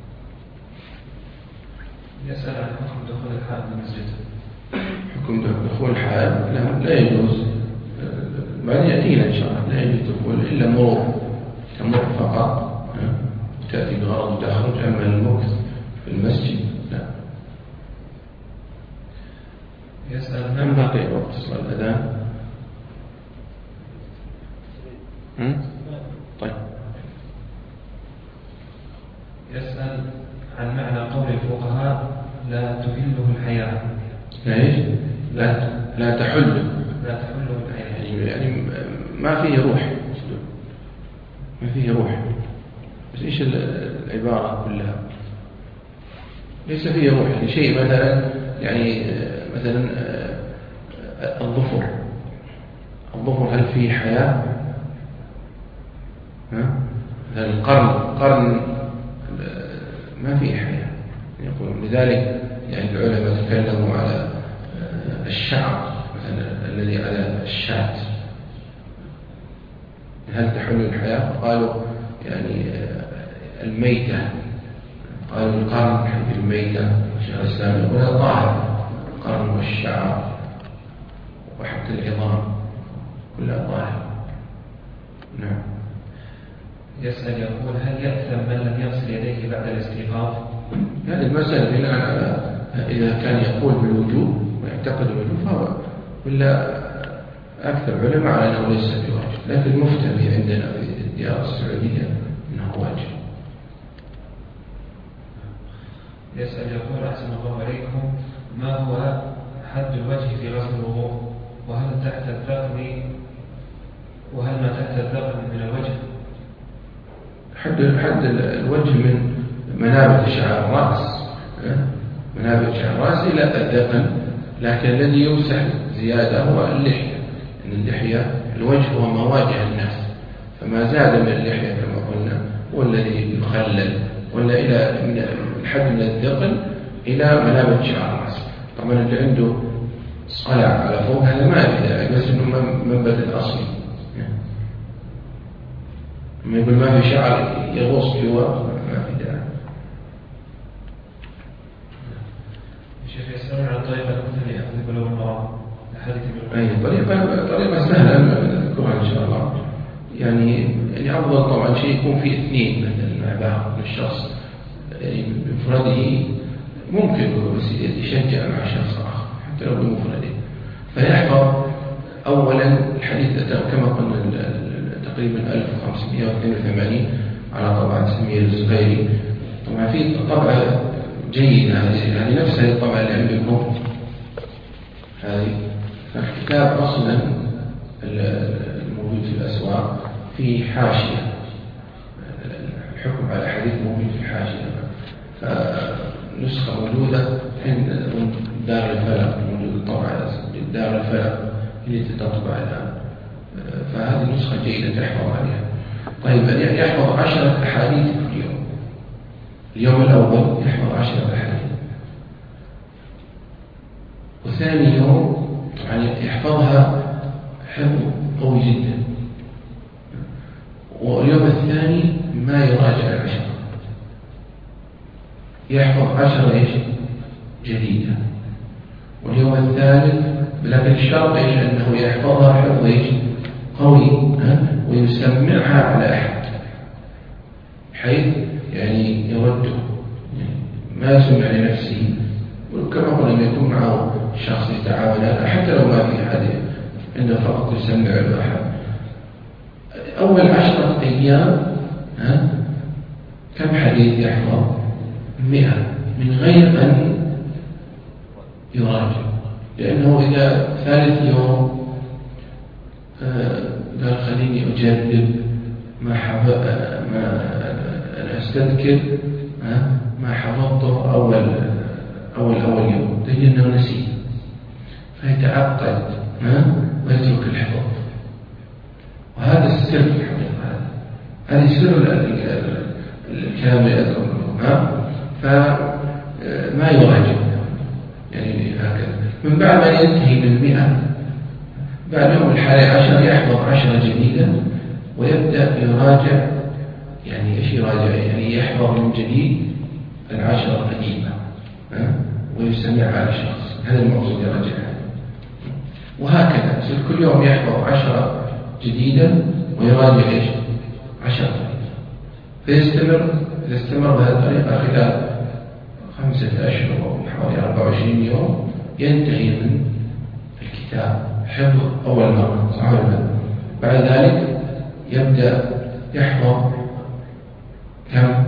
S1: يسأل عن حكم دخول الحائض المسجد.
S2: حكم دخول الحائض لا, لا يجوز، بعدين يأتينا إن شاء الله. لا يجوز دخول إلا مرور، تمر فقط تأتي بغرض وتخرج. أما المكث في المسجد لا.
S1: يسأل
S2: كم بقي وقت صلاة الأذان؟ طيب.
S1: يسأل عن معنى قول الفقهاء لا تهله الحياة.
S2: ليش؟ لا لا تحل
S1: لا تحله الحياة
S2: يعني, يعني ما فيه روح، ما فيه روح. بس إيش العبارة كلها؟ ليس فيه روح، يعني شيء مثلا يعني مثلا الظفر الظفر هل فيه حياة؟ ها؟ القرن قرن ما فيه حياة يقول. لذلك يعني العلماء تكلموا على الشعر مثلا الذي على الشاة هل تحل الحياة؟ قالوا يعني الميتة قالوا القرن حق الميتة شيخ الإسلام يقول طاهر، القرن والشعر وحتى العظام كلها طاهر. نعم.
S1: يسأل يقول هل يأثم من لم يغسل يديه بعد الاستيقاظ؟
S2: هذه المسألة بناء على إذا كان يقول بالوجوب ويعتقد بالوجوب فهو، ولا أكثر علماء على أنه ليس بواجب، لكن المفترض عندنا في الديار السعودية أنه واجب.
S1: يسأل يقول أحسن الله عليكم، ما هو حد الوجه في غسل الوضوء؟ وهل تحت الذقن وهل ما تحت الذقن من الوجه؟
S2: حد حد الوجه من منابت شعر الرأس، منابت شعر الرأس إلى الذقن، لكن الذي يمسح زيادة هو اللحية. إن اللحية الوجه هو مواجه الناس، فما زاد من اللحية كما قلنا هو الذي يخلل، ولا إلى من الحد من الذقن إلى منابت شعر الرأس. طبعا اللي عنده صلع على فوق هذا ما في داعي، بس إنه منبت الأصلي. ما يقول ما في شعر يغوص في ورق ما في داعي.
S1: الشيخ يسألون عن طريقة المثل لأخذ بلوغ المرام.
S2: أي طريقة طريقة سهلة نذكرها إن شاء الله. يعني يعني أفضل طبعا شيء يكون في اثنين مثلا مع بعض من الشخص، يعني بمفرده ممكن بس يشجع مع شخص آخر حتى لو بمفرده، فيحفظ أولا الحديث كما قلنا تقريبا ألف وخمسمائة واثنين وثمانين على طبعة سمير الزبيري. طبعا في طبعة جيدة هذه نفس هذه الطبعة اللي عندكم هذه. فالكتاب أصلا الموجود في الأسواق في حاشية، الحكم على الحديث موجود في الحاشية، فنسخة موجودة عند دار الفلك، موجود طبعة دار الفلك اللي تطبع الآن، فهذه نسخة جيدة تحفظ عليها. طيب يحفظ عشرة أحاديث في اليوم، اليوم الأول يحفظ عشرة أحاديث، وثاني يوم طبعا يحفظها حفظ قوي جدا، واليوم الثاني ما يراجع العشرة، يحفظ عشرة إيش جديدة، واليوم الثالث لكن الشرط إيش أنه يحفظها حفظ إيش قوي ويسمعها على أحد، حيث يعني يرده، يعني ما يسمع لنفسه، وكما قلنا يكون معه شخص يتعامل حتى لو ما في أحد عنده فقط يسمع له أحد. أول عشرة أيام ها كم حديث يحفظ؟ مئة من غير أن يراجع، لأنه إذا ثالث يوم قال خليني أجرب ما حفظ ما أنا أستذكر ما حفظته أول أول أول يوم، تجد أنه نسي فيتعقد ويترك الحفظ. وهذا السر في الحقيقة، هذا سر الكلام اللي أذكره، فما يراجع يعني هكذا. من بعد ما ينتهي بالمئة بعد يوم الحادي عشر يحفظ عشرة جديدة ويبدأ يراجع. يعني إيش يراجع؟ يعني يحفظ من جديد العشرة القديمة ويستمع على شخص، هذا المقصود يراجعها. وهكذا يصير كل يوم يحفظ عشرة جديدة ويراجع إيش عشرة، فيستمر إذا استمر بهذه الطريقة خلال خمسة أشهر أو حوالي أربعة وعشرين يوم ينتهي من الكتاب حفظ أول مرة، صح ولا لا؟ بعد ذلك يبدأ يحفظ كم؟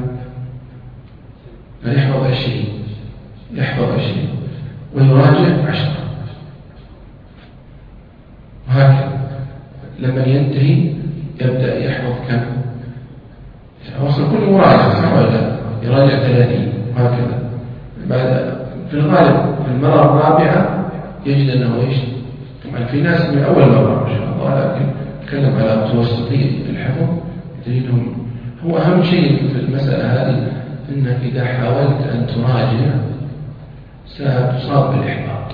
S2: يحفظ عشرين، يحفظ عشرين ويراجع عشرة، وهكذا لما ينتهي يبدأ يحفظ كم؟ وصل كل مراجعة، صح ولا لا؟ يراجع ثلاثين وهكذا. بعد في الغالب في المرة الرابعة يجد أنه إيش؟ طبعا في ناس من أول مرة ما شاء الله، لكن نتكلم على متوسطي الحفظ تجدهم. هو أهم شيء في المسألة هذه أنك إذا حاولت أن تراجع ستصاب بالإحباط،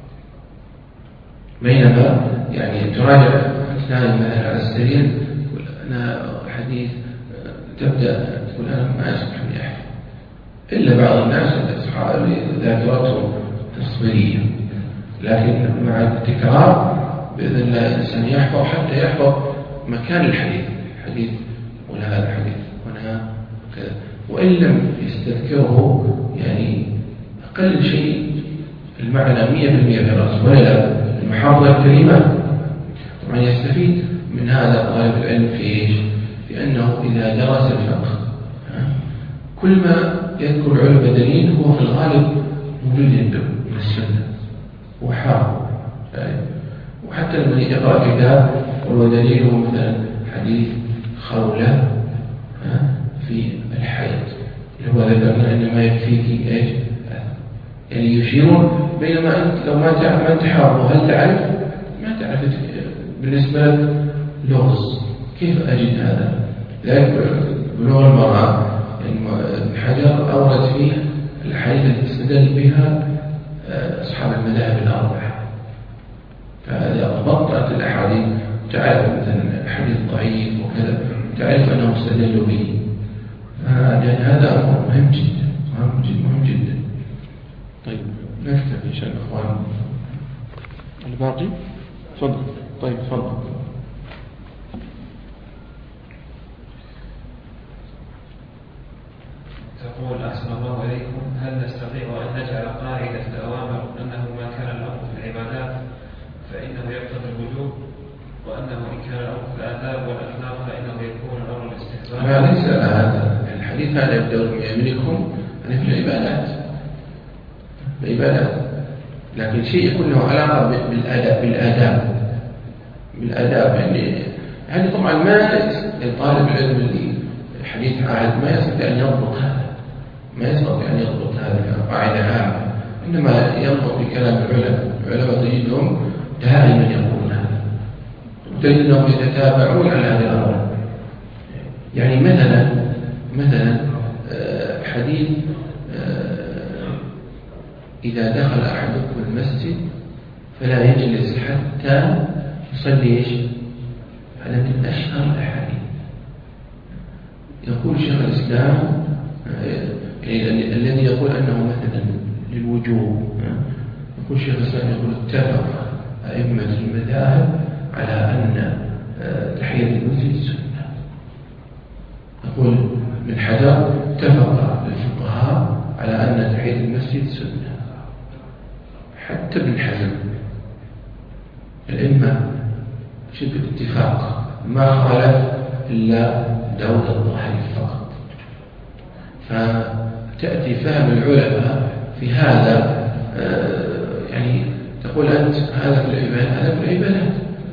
S2: بينما يعني تراجع تنام مثلا على السرير أنا حديث تبدأ تقول أنا ما أسمح لي أحفظ، إلا بعض الناس ذاكرتهم تصويرية، لكن مع التكرار بإذن الله الإنسان يحفظ حتى يحفظ مكان الحديث، حديث ولا هذا حديث ولا كذا، وإن لم يستذكره يعني أقل شيء المعنى مية بالمية في رأسه ولا المحافظة الكريمة. طبعا يستفيد من هذا طالب العلم في إيش؟ في أنه إذا درس الفقه كل ما يذكر علم دليل هو في الغالب موجود عنده من السنة وحافظ، وحتى لما يقرأ كتاب ودليله مثلا حديث خولة في الحيض اللي هو ذكرنا إنما يكفيك إيش؟ يعني يشيرون، بينما أنت لو ما تعرف ما أنت حافظ هل تعرف؟ ما تعرف بالنسبة لك لغز، كيف أجد هذا؟ لذلك بلوغ المرأة ابن حجر أورد فيه الحديث التي استدل بها أصحاب المذاهب الأربعة، فإذا ضبطت الأحاديث تعرف مثلا حديث ضعيف وكذا تعرف أنه استدل به، لأن هذا أمر مهم جدا مهم جدا مهم جدا. طيب نكتفي إن شاء الله إخوان الباقي. تفضل. طيب تفضل.
S1: تقول أحسن الله إليكم، هل نستطيع أن نجعل قاعدة الأوامر أنه ما كان الأمر في العبادات فإنه يقتضي الوجوب، وأنه إن كان الأمر في الآداب والأخلاق فإنه يكون الأمر الاستحباب؟
S2: لا ليس هذا الحديث، هذا يبدأ بيمينكم أن في العبادات العبادات لكن شيء يكون له علاقة بالآداب بالآداب بالآداب يعني يعني طبعا ما طالب العلم اللي حديث عهد ما يستطيع أن يضبط هذا، ما يستطيع أن يضبط هذه قاعدة عامة، إنما يضبط بكلام العلماء. العلماء تجدهم دائما يقولون هذا، تجدهم يتتابعون على هذا الأمر. يعني مثلا مثلا حديث إذا دخل أحدكم المسجد فلا يجلس حتى يصلي إيش؟ هذا من أشهر الأحاديث. يقول شيخ الإسلام يعني الذي يقول أنه مثلا للوجوب، يقول شيخ الإسلام يقول اتفق أئمة المذاهب على أن تحية المسجد سنة. يقول ابن حجر اتفق الفقهاء على أن تحية المسجد سنة، حتى ابن حزم الأئمة شبه اتفاق، ما خالف إلا داود الظاهري فقط. فتأتي فهم العلماء في هذا يعني تقول أنت هذا في العبادات هذا في العبادات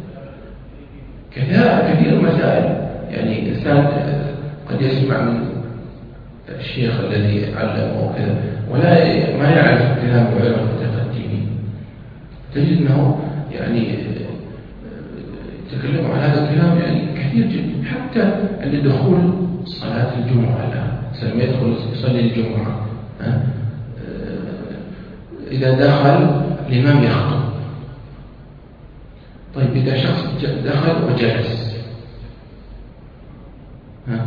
S2: كذا كثير مسائل. يعني إنسان قد يسمع من الشيخ الذي علمه وكذا ولا ما يعرف كلام العلماء المتقدمين، تجد أنه يعني يتكلم عن هذا الكلام يعني كثير جدا، حتى عند دخول صلاة الجمعة الآن سلم يدخل يصلي الجمعة إذا دخل الإمام يخطب. طيب إذا شخص دخل وجلس ها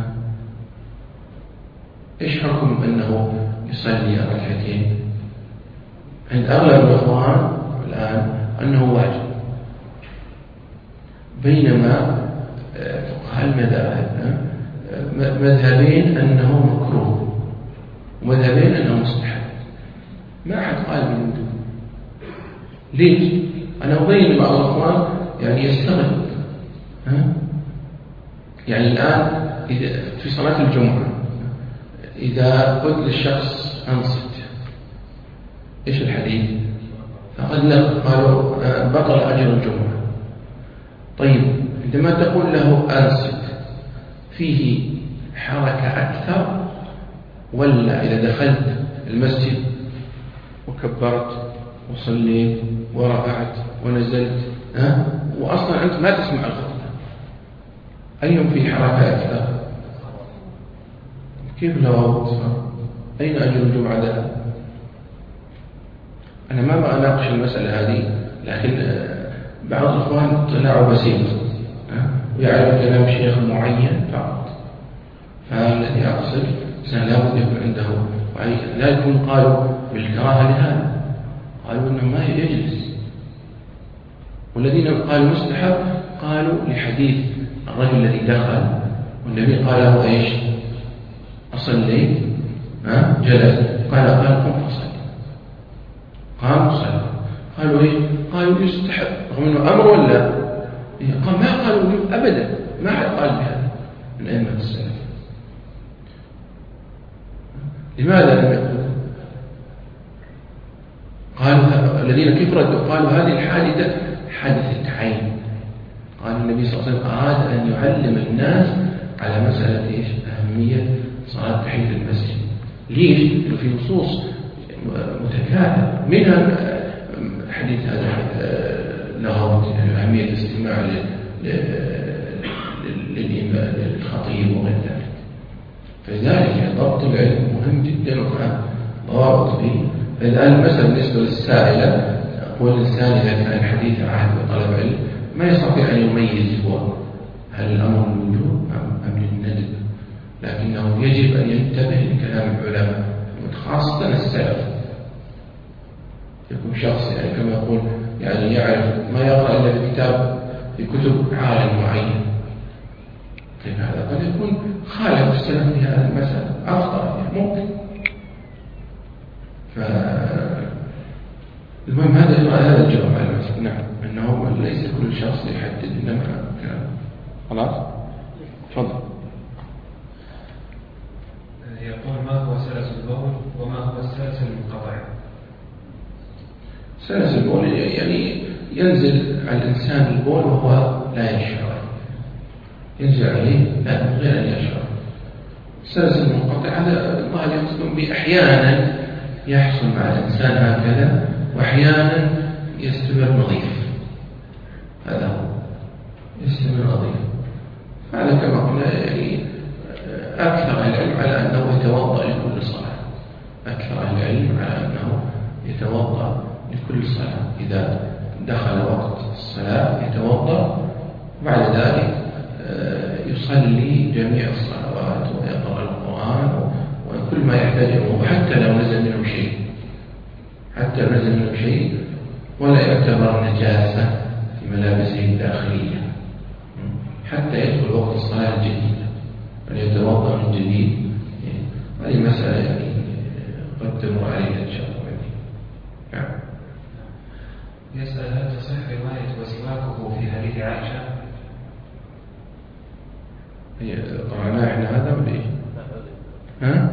S2: إيش حكم أنه يصلي ركعتين؟ عند أغلب الإخوان الآن أنه واجب، بينما فقهاء المذاهب مذهبين أنه مكروه ومذهبين أنه مستحب، ما أحد قال من دون. ليش؟ أنا أبين بعض الإخوان يعني يستغرب ها؟ يعني الآن إذا في صلاة الجمعة إذا قلت للشخص أنصت إيش الحديث؟ فقد لا قالوا بطل أجر الجمعة. طيب عندما تقول له أنصت فيه حركة أكثر، ولا إذا دخلت المسجد وكبرت وصليت ورفعت ونزلت ها وأصلا أنت ما تسمع الخطبة، أيهم فيه حركة أكثر؟ كيف لو أين أجر الجمعة ذهب؟ أنا ما بقى أناقش المسألة هذه، لكن بعض الإخوان طلعوا بسيط ويعرف كلام شيخ معين فقط. فالذي أقصد الإنسان لابد يكون عنده وعي، لا يكون قالوا بالكراهة لهذا، قالوا إنه ما يجلس. والذين قالوا مستحب قالوا لحديث الرجل الذي دخل والنبي قال له إيش؟ أصلي؟ ها؟ جلس، قال قال قم فصلي، قام صلى. قالوا إيش؟ قالوا يستحب، رغم إنه أمر ولا قال ما قالوا أبدا، ما حد قال بهذا من أئمة السلف. لماذا لم يقولوا؟ قالوا الذين كيف ردوا؟ قالوا هذه الحادثة حادثة عين. قال النبي صلى الله عليه وسلم أراد أن يعلم الناس على مسألة إيش؟ أهمية صلاة تحية المسجد. ليش؟ لأنه في نصوص متكاثرة، منها حديث هذا لغط أهمية الاستماع للخطيب وغير ذلك. فلذلك ضبط العلم مهم جدا وكان ضوابط به. فالآن المسألة بالنسبة للسائلة، هو الإنسان إذا كان حديث عهد وطلب علم ما يستطيع أن يميز هو هل الأمر للوجوب أم للندب، لكنه يجب أن ينتبه لكلام العلماء خاصة السلف. يكون شخص يعني كما يقول يعني يعرف ما يقرأ إلا في كتاب في كتب عالم معين، طيب هذا قد يكون خالف السلف في هذه المسألة أخطأ يعني ممكن. فالمهم هذا هذا الجواب على المسألة. نعم، أنه ليس كل شخص يحدد إنما كلام. خلاص تفضل.
S1: يقول ما هو سلس البول وما هو السلس المنقطع؟
S2: سلس البول يعني ينزل على الإنسان البول وهو لا يشعر، ينزل عليه لا من غير أن يشعر. السلس المنقطع هذا الله يقصد بأحيانا يحصل مع الإنسان هكذا وأحيانا يستمر نظيف، هذا هو يستمر نظيف. هذا كما قلنا يعني أكثر العلم على أنه يتوضأ لكل صلاة، أكثر العلم على أنه يتوضأ لكل صلاة، إذا دخل وقت الصلاة يتوضأ، بعد ذلك يصلي جميع الصلوات ويقرأ القرآن وكل ما يحتاجه، وحتى لو نزل منه شيء، حتى لو نزل منه شيء ولا يعتبر نجاسة في ملابسه الداخلية، حتى يدخل وقت الصلاة الجديدة وليتوضأ من جديد. هذه مسألة يعني قد تمر عليها إن شاء الله. نعم.
S1: يسأل هل تصح رواية وسواكه في حديث عائشة؟
S2: هي قرأناها احنا هذا ولا ايش؟ ها؟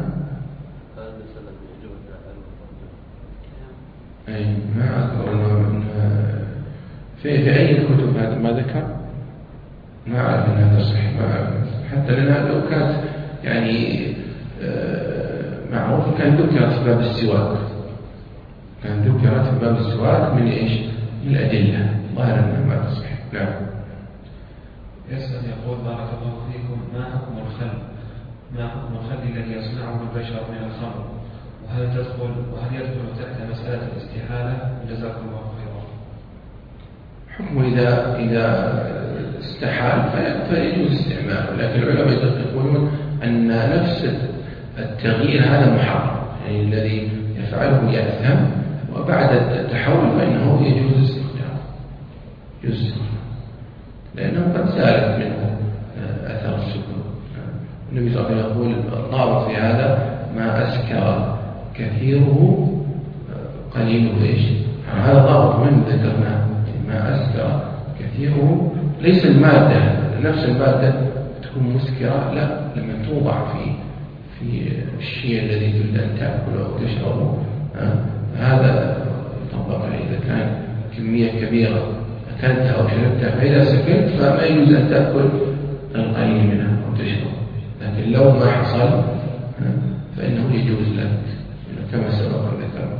S2: اي ما اذكر انه في في اي كتب هذا ما ذكر؟ ما اعرف ان هذا صحيح، ما أعرف. حتى لأنها لو كانت يعني معروف كان ذكرت في باب السواك، كان ذكرت في باب السواك من ايش؟ من الأدلة، ظاهر انها ما تصح. نعم.
S1: يسأل يقول بارك الله فيكم ما حكم الخل؟ ما حكم الخل الذي يصنعه البشر من الخمر؟ وهل تدخل وهل يدخل تحت مسألة الاستحالة؟ جزاكم الله خيرا.
S2: حكمه إذا إذا استحال فيجوز استعماله، لكن العلماء يقولون أن نفس التغيير هذا محرم، يعني الذي يفعله يأثم، وبعد التحول فإنه يجوز استخدامه، يجوز استخدامه لأنه قد زالت منه أثر السكر. النبي صلى الله عليه وسلم يقول الضابط في هذا ما أسكر كثيره قليله إيش؟ هذا ضابط من ذكرناه، ما أسكر كثيره، ليس المادة نفس المادة تكون مسكرة، لا، لما توضع في في الشيء الذي تريد أن تأكله أو تشربه هذا يطبق عليه. إذا كان كمية كبيرة أكلتها أو شربتها فإذا سكرت فما يجوز أن تأكل القليل منها أو تشرب، لكن لو ما حصل فإنه يجوز لك كما سبق ذكرنا.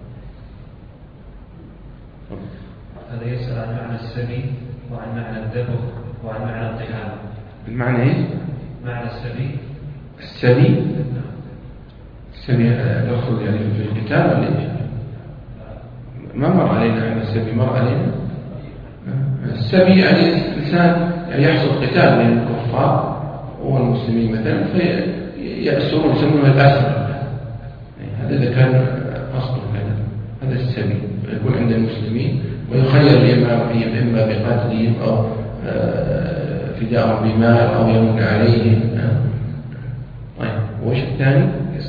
S1: هذا يسأل عن معنى السبي وعن معنى الدبغ وعن معنى الطحال.
S2: المعنى إيه؟
S1: معنى السبي.
S2: السبي السبي نأخذ يعني في الكتاب ولا إيش؟ ما مر علينا عن السبي، مر علينا السبي يعني الإنسان يعني يحصل قتال بين الكفار والمسلمين مثلا يأسرون يسمونه الأسر. هذا إذا كان أصله هذا هذا السبيل يكون عند المسلمين، ويخير الإمام فيهم إما بقتلهم أو فداءهم بمال أو يمن عليهم. طيب وش الثاني؟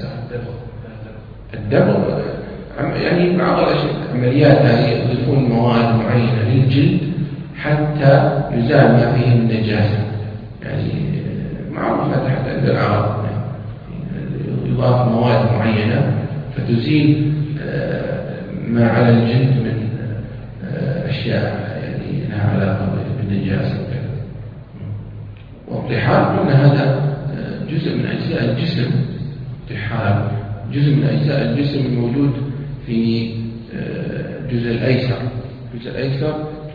S2: الدبغ. يعني بعض العمليات هذه يضيفون مواد معينة للجلد حتى يزال ما فيه من نجاسة، يعني معروفة حتى عند العرب يضاف مواد معينة فتزيل ما على الجلد من أشياء يعني لها علاقة بالنجاسة. والطحال قلنا هذا جزء من أجزاء الجسم. الطحال جزء من أجزاء الجسم الموجود في الجزء الأيسر. الجزء الأيسر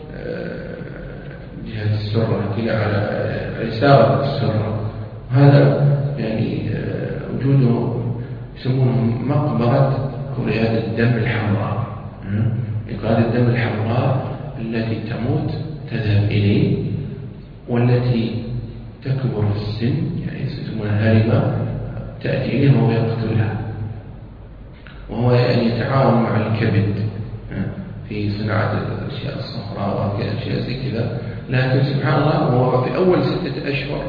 S2: جهة السرة كلا على يسار السرة، وهذا يعني وجوده يسمونه مقبرة كريات الدم الحمراء. كريات الدم الحمراء التي تموت تذهب إليه، والتي تكبر في السن يعني يسمونها هرمة تأتي إليه وهو يقتلها، وهو يعني يتعاون مع الكبد في صناعة الأشياء الصفراء وأشياء زي كذا. لكن سبحان الله هو في أول ستة أشهر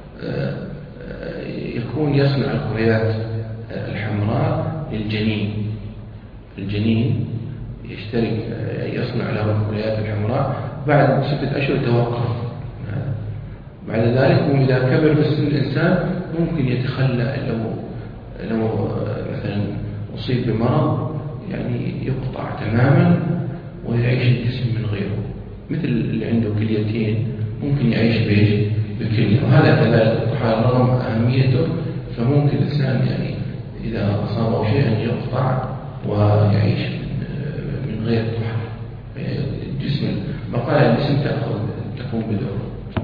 S2: يكون يصنع الكريات الحمراء للجنين. الجنين يشترك يصنع له الكريات الحمراء، بعد ستة أشهر يتوقف. بعد ذلك إذا كبر في السن الإنسان ممكن يتخلى لو لو مثلا أصيب بمرض يعني يقطع تماما ويعيش الجسم من غيره، مثل اللي عنده كليتين ممكن يعيش بإيش؟ بكلية. وهذا كذلك الطحال رغم أهميته فممكن الإنسان يعني إذا أصابه شيئا يقطع ويعيش من غير طحال. الجسم بقايا الجسم تأخذ تقوم بدوره.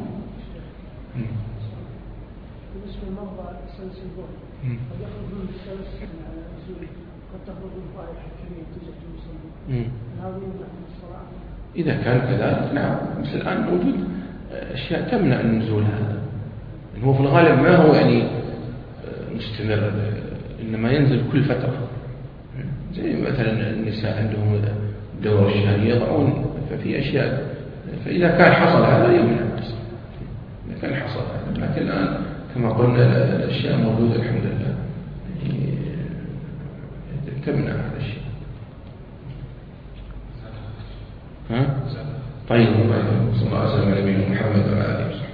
S3: بالنسبة للمرضى السلسلون قد يخرجون السلسل على الزوج، قد تخرج الفائدة الحكمية توجد في المسلمين، هذا يمنع من الصلاة؟
S2: إذا كان كذلك نعم. مثل الآن موجود أشياء تمنع النزول هذا. هو في الغالب ما هو يعني مستمر، إنما ينزل كل فترة، زي مثلا النساء عندهم دورة الشهرية يضعون، ففي أشياء فإذا كان حصل هذا يمنع النزول. إذا كان حصل هذا، لكن الآن كما قلنا الأشياء موجودة الحمد لله تمنع هذا الشيء. ها؟ طيب. صلى الله عليه وسلم على نبينا محمد وعلى آله وسلم.